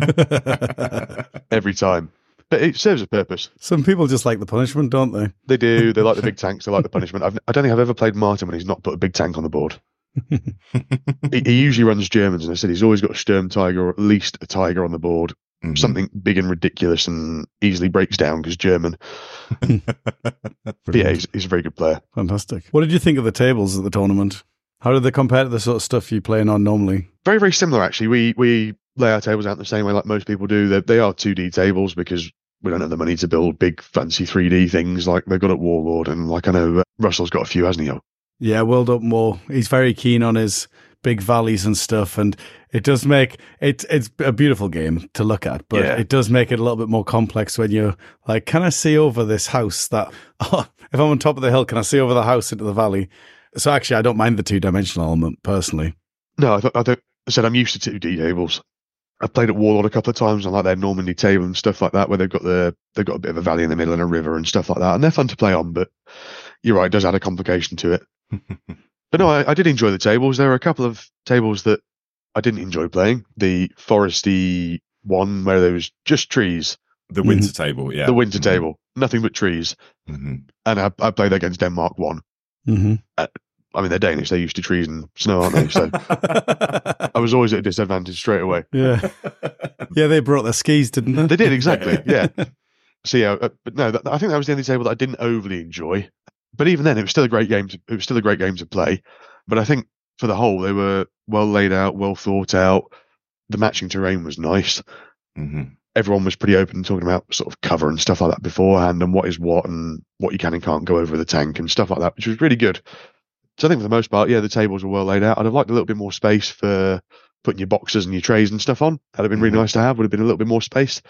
Every time. But it serves a purpose. Some people just like the punishment, don't they? They do. They like the big tanks. They like the punishment. I don't think I've ever played Martin when he's not put a big tank on the board. He usually runs Germans, and I said he's always got a Sturm Tiger or at least a Tiger on the board. Mm-hmm. Something big and ridiculous and easily breaks down because German. Yeah, he's a very good player. Fantastic. What did you think of the tables at the tournament? How did they compare to the sort of stuff you're playing on normally? Very, very similar, actually. We lay our tables out the same way like most people do. They are 2D tables because we don't have the money to build big, fancy 3D things like they've got at Warlord. And like I know Russell's got a few, hasn't he? Yeah, World Open War. He's very keen on his big valleys and stuff, and it does make it's a beautiful game to look at, but it does make it a little bit more complex when you're like, can I see over this house that if I'm on top of the hill, can I see over the house into the valley? So actually I don't mind the 2-dimensional element personally. No, I said I'm used to 2D tables. I've played at Warlord a couple of times on like their Normandy table and stuff like that, where they've got a bit of a valley in the middle and a river and stuff like that, and they're fun to play on, but you're right, it does add a complication to it. But no, I did enjoy the tables. There were a couple of tables that I didn't enjoy playing. The foresty one where there was just trees. The winter table, yeah. The winter table. Nothing but trees. Mm-hmm. And I played against Denmark 1. Mm-hmm. I mean, they're Danish. They're used to trees and snow, aren't they? So I was always at a disadvantage straight away. Yeah. Yeah, they brought their skis, didn't they? They did, exactly. Yeah. So yeah, but no, I think that was the only table that I didn't overly enjoy. But even then, it was still a great game. It was still a great game to play. But I think for the whole, they were well laid out, well thought out. The matching terrain was nice. Mm-hmm. Everyone was pretty open, talking about sort of cover and stuff like that beforehand, and what is what, and what you can and can't go over the tank and stuff like that, which was really good. So I think for the most part, yeah, the tables were well laid out. I'd have liked a little bit more space for putting your boxes and your trays and stuff on. That'd have been really nice to have. Would have been a little bit more space.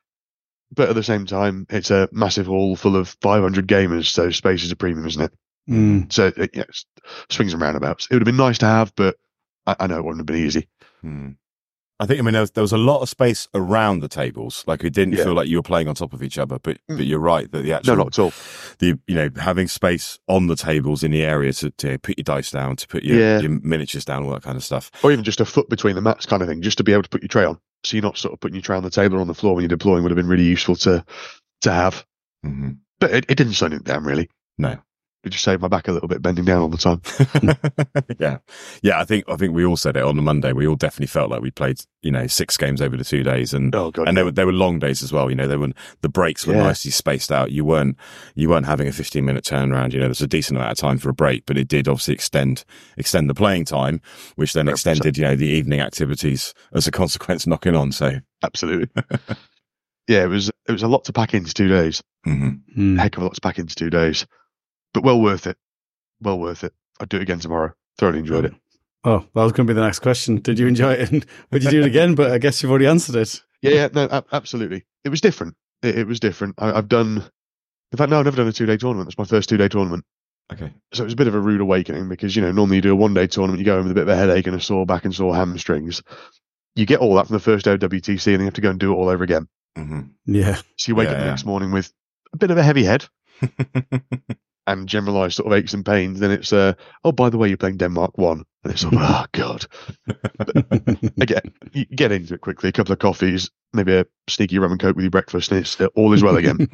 But at the same time, it's a massive hall full of 500 gamers, so space is a premium, isn't it? Mm. So, swings and roundabouts. It would have been nice to have, but I know it wouldn't have been easy. I think, there was a lot of space around the tables. Like, it didn't feel like you were playing on top of each other, but you're right that the actual... No, not at all. Having space on the tables in the area to put your dice down, to put your miniatures down, all that kind of stuff. Or even just a foot between the mats kind of thing, just to be able to put your tray on. So you're not sort of putting your tray on the table or on the floor when you're deploying would have been really useful to have. Mm-hmm. But it didn't slow it down, really. No. It just saved my back a little bit, bending down all the time. Yeah. I think we all said it on the Monday. We all definitely felt like we played, 6 games over the 2 days, and they were long days as well. The breaks were nicely spaced out. You weren't having a 15-minute turnaround. There's a decent amount of time for a break, but it did obviously extend the playing time, which then 100%. Extended, the evening activities as a consequence knocking on. So absolutely. Yeah, it was a lot to pack into 2 days. Mm-hmm. A heck of a lot to pack into 2 days. But well worth it. Well worth it. I'd do it again tomorrow. Thoroughly enjoyed it. Oh, that was going to be the next question. Did you enjoy it? And would you do it again? But I guess you've already answered it. Yeah, no, absolutely. It was different. It was different. I've never done a 2-day tournament. That's my first 2-day tournament. Okay. So it was a bit of a rude awakening because, normally you do a 1-day tournament, you go in with a bit of a headache and a sore back and sore hamstrings. You get all that from the first day of WTC and then you have to go and do it all over again. Mm-hmm. Yeah. So you wake up the next morning with a bit of a heavy head. and generalised sort of aches and pains, then it's oh, by the way, you're playing Denmark 1, and it's sort of oh god. Again, you get into it quickly. A couple of coffees, maybe a sneaky rum and coke with your breakfast, and it's all is well again.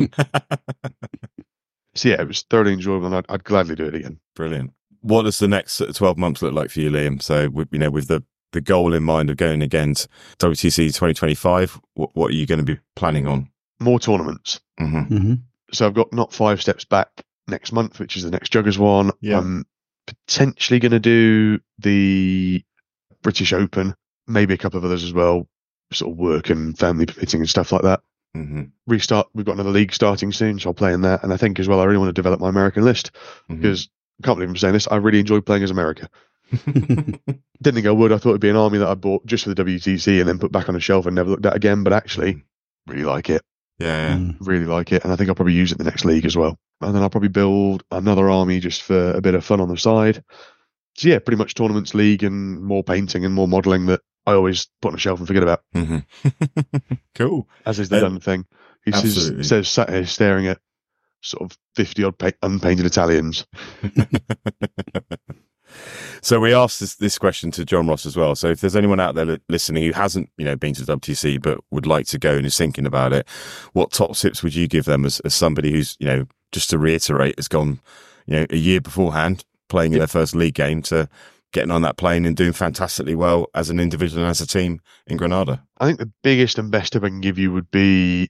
So yeah, it was thoroughly enjoyable, and I'd gladly do it again. Brilliant. What does the next 12 months look like for you, Liam? So, with the goal in mind of going against WTC 2025, what are you going to be planning on? More tournaments. So I've got Not 5 Steps Back next month, which is the next Juggers one. Yeah. I'm potentially going to do the British Open, maybe a couple of others as well, sort of work and family permitting and stuff like that. Restart. We've got another league starting soon, so I'll play in that. And I think as well, I really want to develop my American list because I can't believe I'm saying this. I really enjoy playing as America. Didn't think I would. I thought it'd be an army that I bought just for the WTC and then put back on a shelf and never looked at again. But actually, really like it. Yeah. Really like it. And I think I'll probably use it in the next league as well. And then I'll probably build another army just for a bit of fun on the side. So yeah, pretty much tournaments, league, and more painting and more modelling that I always put on a shelf and forget about. Cool. As is the done thing. He says sat here staring at sort of 50 odd unpainted Italians. So we asked this question to John Ross as well. So if there's anyone out there listening who hasn't, been to WTC but would like to go and is thinking about it, what top tips would you give them as somebody who's, just to reiterate, has gone, a year beforehand playing in their first league game to getting on that plane and doing fantastically well as an individual and as a team in Granada? I think the biggest and best tip I can give you would be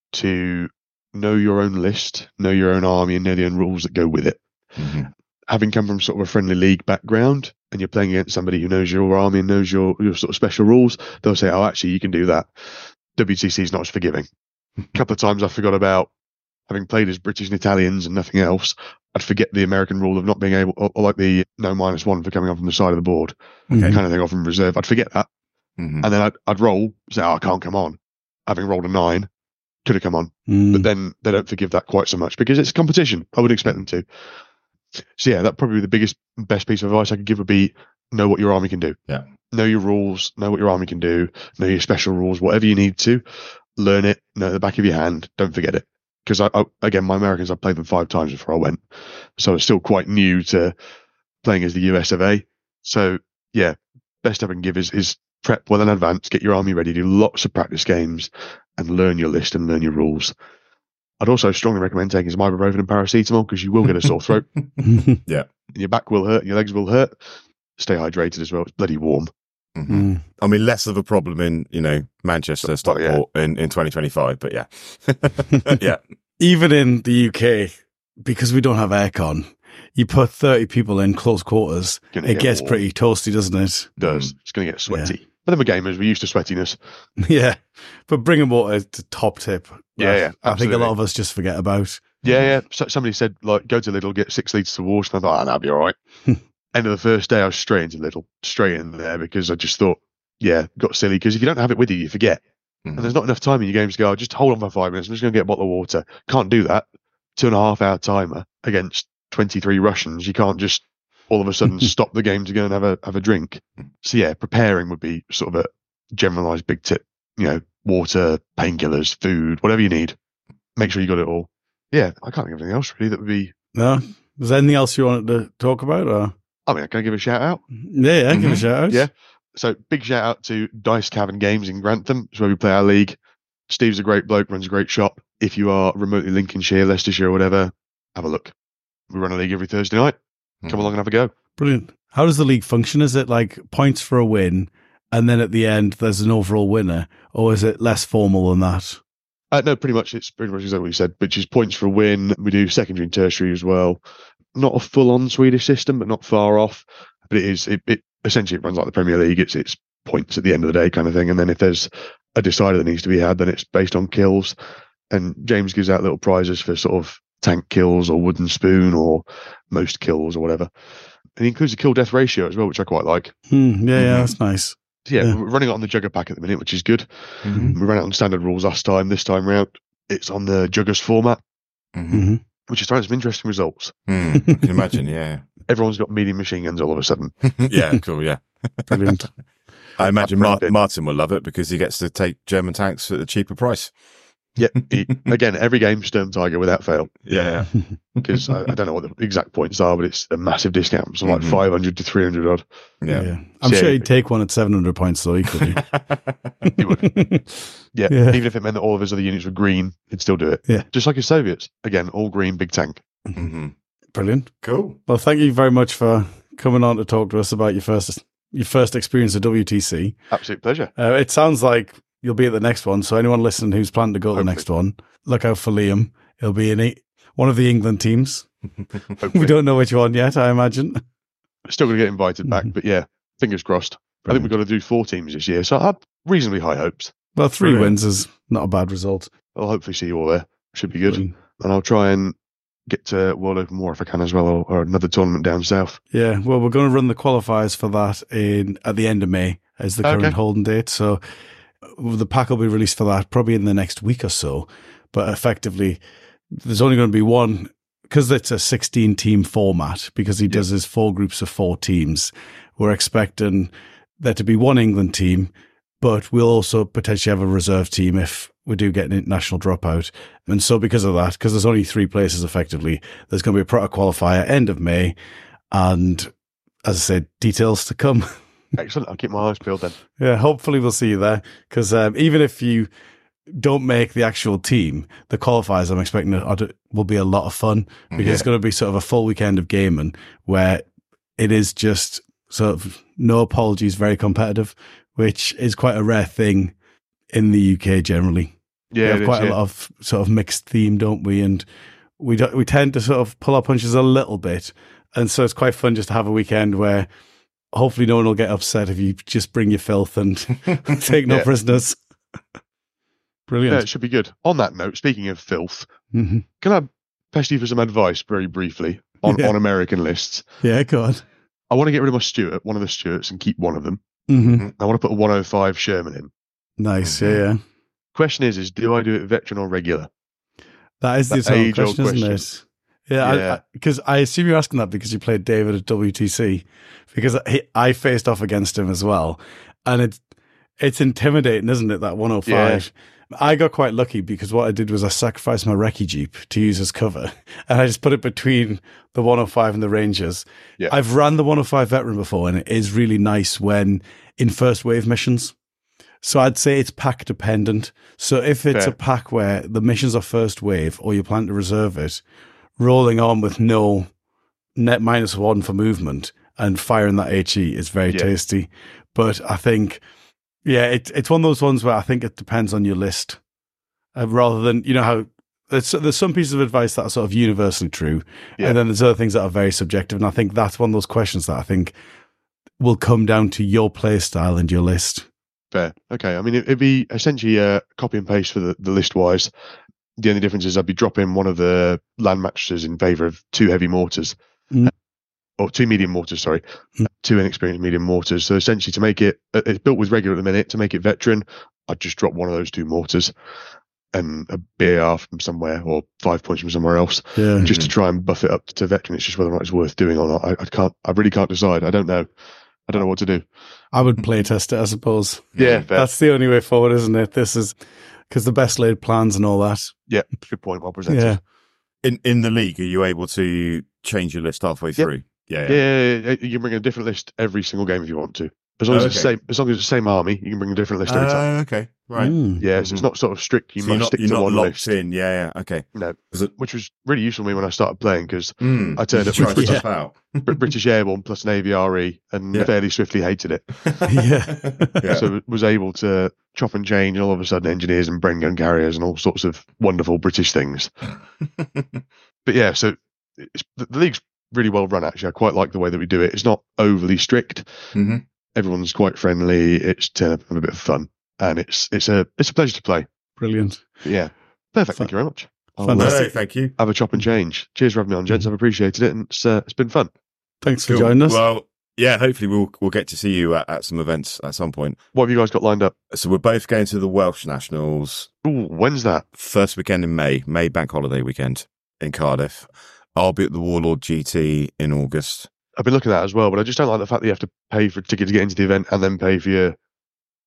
to know your own list, know your own army, and know the own rules that go with it. Having come from sort of a friendly league background and you're playing against somebody who knows your army and knows your sort of special rules, they'll say, oh, actually, you can do that. WTC is not as forgiving. A couple of times I forgot about having played as British and Italians and nothing else. I'd forget the American rule of not being able, or like the no -1 for coming on from the side of the board, kind of thing off from reserve. I'd forget that. And then I'd roll, say, oh, I can't come on. Having rolled a 9, could have come on. But then they don't forgive that quite so much because it's a competition. I would expect them to. So yeah, that probably the best piece of advice I could give would be know what your army can do. Yeah. Know your rules, know what your army can do, know your special rules, whatever you need to, learn it, know at the back of your hand, don't forget it. Because again, my Americans, I played them 5 times before I went. So I was still quite new to playing as the US of A. So yeah, best I can give is prep well in advance, get your army ready, do lots of practice games and learn your list and learn your rules. I'd also strongly recommend taking some ibuprofen and paracetamol because you will get a sore throat. Yeah. Your back will hurt, your legs will hurt. Stay hydrated as well. It's bloody warm. I mean, less of a problem in, Manchester, Stockport in 2025, but yeah. Yeah. Even in the UK, because we don't have aircon, you put 30 people in close quarters, it gets warm. Pretty toasty, doesn't it? It does. It's going to get sweaty. But then we're gamers, we're used to sweatiness. Yeah. But bringing water is the top tip. Yeah. I think a lot of us just forget about. Yeah. So somebody said, like, go to Lidl, get 6 litres of water. And I thought, that'll be all right. End of the first day, I was straight into Lidl, straight in there because I just thought, got silly. Because if you don't have it with you, you forget. And there's not enough time in your games to go, just hold on for 5 minutes. I'm just going to get a bottle of water. Can't do that. 2.5 hour timer against 23 Russians. You can't just all of a sudden stop the game to go and have a drink. So yeah, preparing would be sort of a generalized big tip. Water, painkillers, food, whatever you need. Make sure you got it all. Yeah, I can't think of anything else really that would be. No? Was there anything else you wanted to talk about? Or? I mean, can I give a shout out? Yeah, give a shout out. Yeah. So big shout out to Dice Cavern Games in Grantham. It's where we play our league. Steve's a great bloke, runs a great shop. If you are remotely Lincolnshire, Leicestershire or whatever, have a look. We run a league every Thursday night. Come along and have a go. Brilliant. How does the league function? Is it like points for a win and then at the end there's an overall winner, or is it less formal than that? No, pretty much. It's pretty much exactly what you said, which is points for a win. We do secondary and tertiary as well. Not a full-on Swedish system, but not far off. But it essentially runs like the Premier League. It's points at the end of the day kind of thing. And then if there's a decider that needs to be had, then it's based on kills. And James gives out little prizes for sort of tank kills or wooden spoon or most kills or whatever. And he includes a kill-death ratio as well, which I quite like. Yeah, that's nice. So yeah, we're running it on the Jugger pack at the minute, which is good. We ran it on standard rules last time. This time round, it's on the Juggers format, which is throwing some interesting results. I can imagine, yeah. Everyone's got medium machine guns all of a sudden. Yeah, cool, yeah. Brilliant. I imagine Martin will love it because he gets to take German tanks at a cheaper price. Yeah, again, every game Sturm Tiger without fail. Yeah. Because I don't know what the exact points are, but it's a massive discount. So like 500 to 300 odd. Yeah. I'm So, sure yeah, he'd take one at 700 points though, equally. He would. Yeah, Yeah. even if it meant that all of his other units were green, he'd still do it. Yeah. Just like his Soviets. Again, all green, big tank. Mhm. Brilliant. Cool. Well, thank you very much for coming on to talk to us about your first experience at WTC. Absolute pleasure. It sounds like you'll be at the next one. So anyone listening who's planning to go to the next one, look out for Liam. He'll be in one of the England teams. We don't know which one yet, I imagine. Still going to get invited back, but yeah, fingers crossed. I think we've got to do 4 teams this year, so I have reasonably high hopes. Well, 3 Brilliant. wins is not a bad result. I'll hopefully see you all there. Should be good. Brilliant. And I'll try and get to World Open War if I can as well, or another tournament down south. Yeah, well, we're going to run the qualifiers for that at the end of May as the current Okay. holding date. So the pack will be released for that probably in the next week or so. But effectively, there's only going to be one, because it's a 16-team format, because he does his 4 groups of 4 teams. We're expecting there to be one England team, but we'll also potentially have a reserve team if we do get an international dropout. And so because of that, because there's only 3 places effectively, there's going to be a proto qualifier end of May. And as I said, details to come. Excellent. I'll keep my eyes peeled then. Yeah, hopefully we'll see you there. Because even if you don't make the actual team, the qualifiers I'm expecting will be a lot of fun, because it's going to be sort of a full weekend of gaming where it is just sort of no apologies, very competitive, which is quite a rare thing in the UK generally. Yeah, We have quite a lot of sort of mixed theme, don't we? And we tend to sort of pull our punches a little bit. And so it's quite fun just to have a weekend where hopefully no one will get upset if you just bring your filth and take no prisoners. Brilliant. Yeah, it should be good. On that note, speaking of filth, Mhm. can I pester you for some advice very briefly on American lists? Yeah, go on. I want to get rid of my Stuart, one of the Stuarts, and keep one of them. Mm-hmm. I want to put a 105 Sherman in. Nice, yeah. Question is do I do it veteran or regular? That is the That eternal age-old question, isn't it? Yeah, because I assume you're asking that because you played David at WTC, because I faced off against him as well, and it's intimidating, isn't it? That 105. I got quite lucky because what I did was I sacrificed my recce Jeep to use as cover, and I just put it between the 105 and the Rangers. Yeah. I've ran the 105 veteran before, and it is really nice when in first wave missions. So I'd say it's pack dependent. So if it's Fair. a pack where the missions are first wave or you plan to reserve it, rolling on with no net -1 for movement and firing that HE is very tasty. But I think, it's one of those ones where I think it depends on your list, rather than, you know, how there's some pieces of advice that are sort of universally true, and then there's other things that are very subjective. And I think that's one of those questions that I think will come down to your play style and your list. Fair. Okay. I mean, it'd be essentially a copy and paste for the list wise. The only difference is I'd be dropping one of the land mattresses in favour of 2 heavy mortars, or 2 medium mortars, sorry, 2 inexperienced medium mortars. So essentially to make it's built with regular at the minute, to make it veteran, I'd just drop one of those 2 mortars and a BAR from somewhere or 5 points from somewhere else, just to try and buff it up to veteran. It's just whether or not it's worth doing or not. I really can't decide. I don't know what to do. I would play test it, I suppose. Yeah, fair. That's the only way forward, isn't it? This is because the best laid plans and all that. Yeah, good point. Well presented. Yeah. In the league, are you able to change your list halfway through? Yeah. You can bring a different list every single game if you want to. As long as it's the same, as long as it's the same army, you can bring a different list every time. Okay, right. Yeah, so it's not sort of strict. You So must stick to you're one not locked list. in. Yeah, okay. No, Is it- which was really useful to me when I started playing because I turned up Try with stuff out. British Airborne plus Navy RE and fairly swiftly hated it. Yeah. So was able to chop and change, and all of a sudden engineers and Bren gun carriers and all sorts of wonderful British things. But yeah, so the league's really well run. Actually, I quite like the way that we do it. It's not overly strict. Mm-hmm. Everyone's quite friendly. It's turn up and have a bit of fun, and it's a pleasure to play. Brilliant. But yeah, perfect. Thank you very much. I'll Fantastic. Thank you. have a chop and change. Cheers for having me on, gents. I've appreciated it, and it's been fun. Thanks for Cool. joining us. Well, yeah, hopefully we'll get to see you at some events at some point. What have you guys got lined up? So we're both going to the Welsh Nationals Ooh, when's that? first weekend in May bank holiday weekend in Cardiff. I'll be at the Warlord GT in August. I've been looking at that as well, but I just don't like the fact that you have to pay for a ticket to get into the event and then pay for your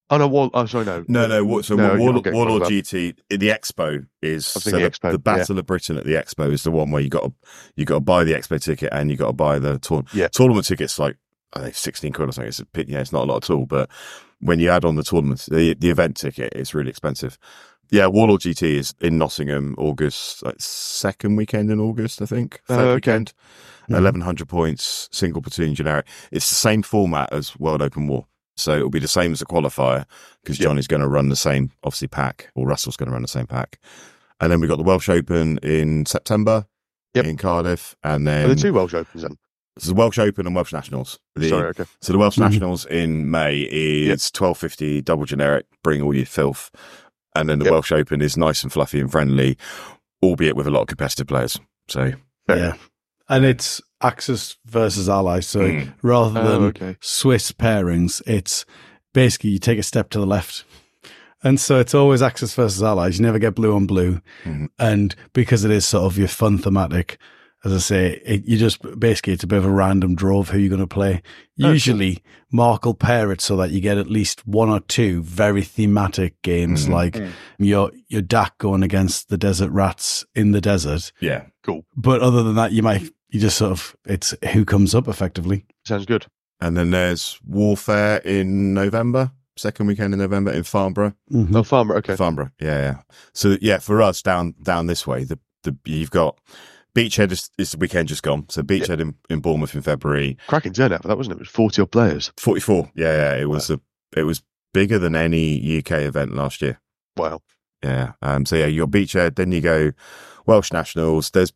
Oh no, sorry, no. No. So No, Warlord I'm getting GT, the Expo is thinking the Expo, the Battle of Britain at the Expo is the one where you got to buy the Expo ticket and you got to buy the tournament tickets, like I think 16 quid or something. It's not a lot at all, but when you add on the tournament, the event ticket, it's really expensive. Yeah, Warlord GT is in Nottingham, August, like second weekend in August, I think. Third weekend. 1,100 points, single platoon generic. It's the same format as World Open War. So it'll be the same as a qualifier because Johnny's going to run the same, obviously, pack, or Russell's going to run the same pack. And then we've got the Welsh Open in September in Cardiff. And then. Are there 2 Welsh Opens then? There's the Welsh Open and Welsh Nationals. So the Welsh Nationals in May is 12.50 double generic, bring all your filth. And then the Welsh Open is nice and fluffy and friendly, albeit with a lot of competitive players. So and it's Axis versus Allies. So rather than Swiss pairings, it's basically you take a step to the left. And so it's always Axis versus Allies. You never get blue on blue. And because it is sort of your fun thematic, as I say, you just basically, it's a bit of a random draw of who you're going to play. Usually, Mark will pair it so that you get at least 1 or 2 very thematic games, like your DAC going against the Desert Rats in the desert. Yeah, cool. But other than that, it's who comes up effectively. Sounds good. And then there's Warfare in November, second weekend in November in Farnborough. Oh, Farnborough, okay. Farnborough, yeah. So for us down this way, you've got. Beachhead is the weekend just gone. So Beachhead in Bournemouth in February. Cracking turnout for that, wasn't it? It was 40 odd players. 44. Yeah. It was bigger than any UK event last year. Wow. Yeah. You got Beachhead, then you go Welsh Nationals. There's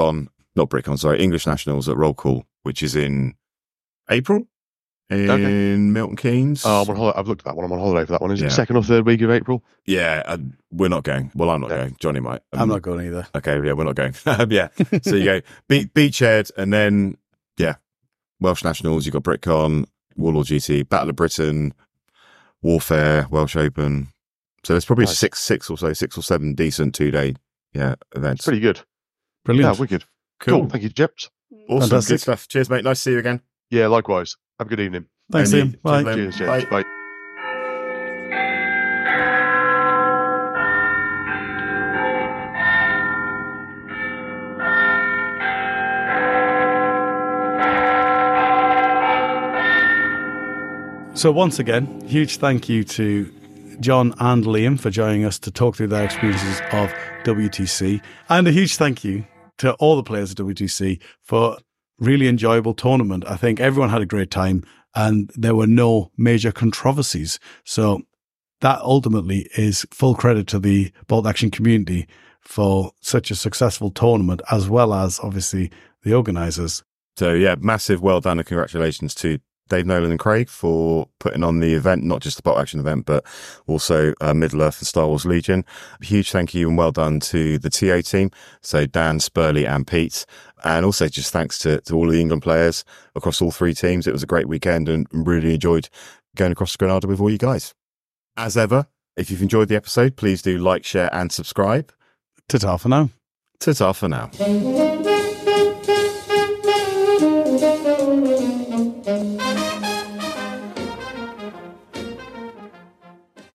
English Nationals at Roll Call, which is in April in Milton Keynes. Oh, I'm on holiday. I've looked at that one. I'm on holiday for that one. Is it second or third week of April? Yeah, we're not going. Well, I'm not going. Johnny might. I'm not going either. Okay, yeah, we're not going. Yeah. So you go Beachhead and then, Welsh Nationals. You've got BritCon, Warlord GT, Battle of Britain, Warfare, Welsh Open. So there's probably six or 7 decent 2-day events. Pretty good. Brilliant. Yeah, wicked. Cool. Thank you, Jeps. Awesome. Fantastic. Good stuff. Cheers, mate. Nice to see you again. Yeah, likewise. Have a good evening. Thanks, Liam. Bye. Cheers, Jeps. Bye. So once again, huge thank you to John and Liam for joining us to talk through their experiences of WTC. And a huge thank you to all the players at WTC for really enjoyable tournament. I think everyone had a great time and there were no major controversies. So that ultimately is full credit to the Bolt Action community for such a successful tournament, as well as obviously the organisers. So massive well done and congratulations to Dave Nolan and Craig for putting on the event, not just the Bolt Action event, but also Middle-earth and Star Wars Legion. A huge thank you and well done to the TO team, so Dan, Spurley and Pete. And also just thanks to all the England players across all 3 teams. It was a great weekend and really enjoyed going across to Granada with all you guys. As ever, if you've enjoyed the episode, please do like, share and subscribe. Ta-ta for now. Ta-ta for now.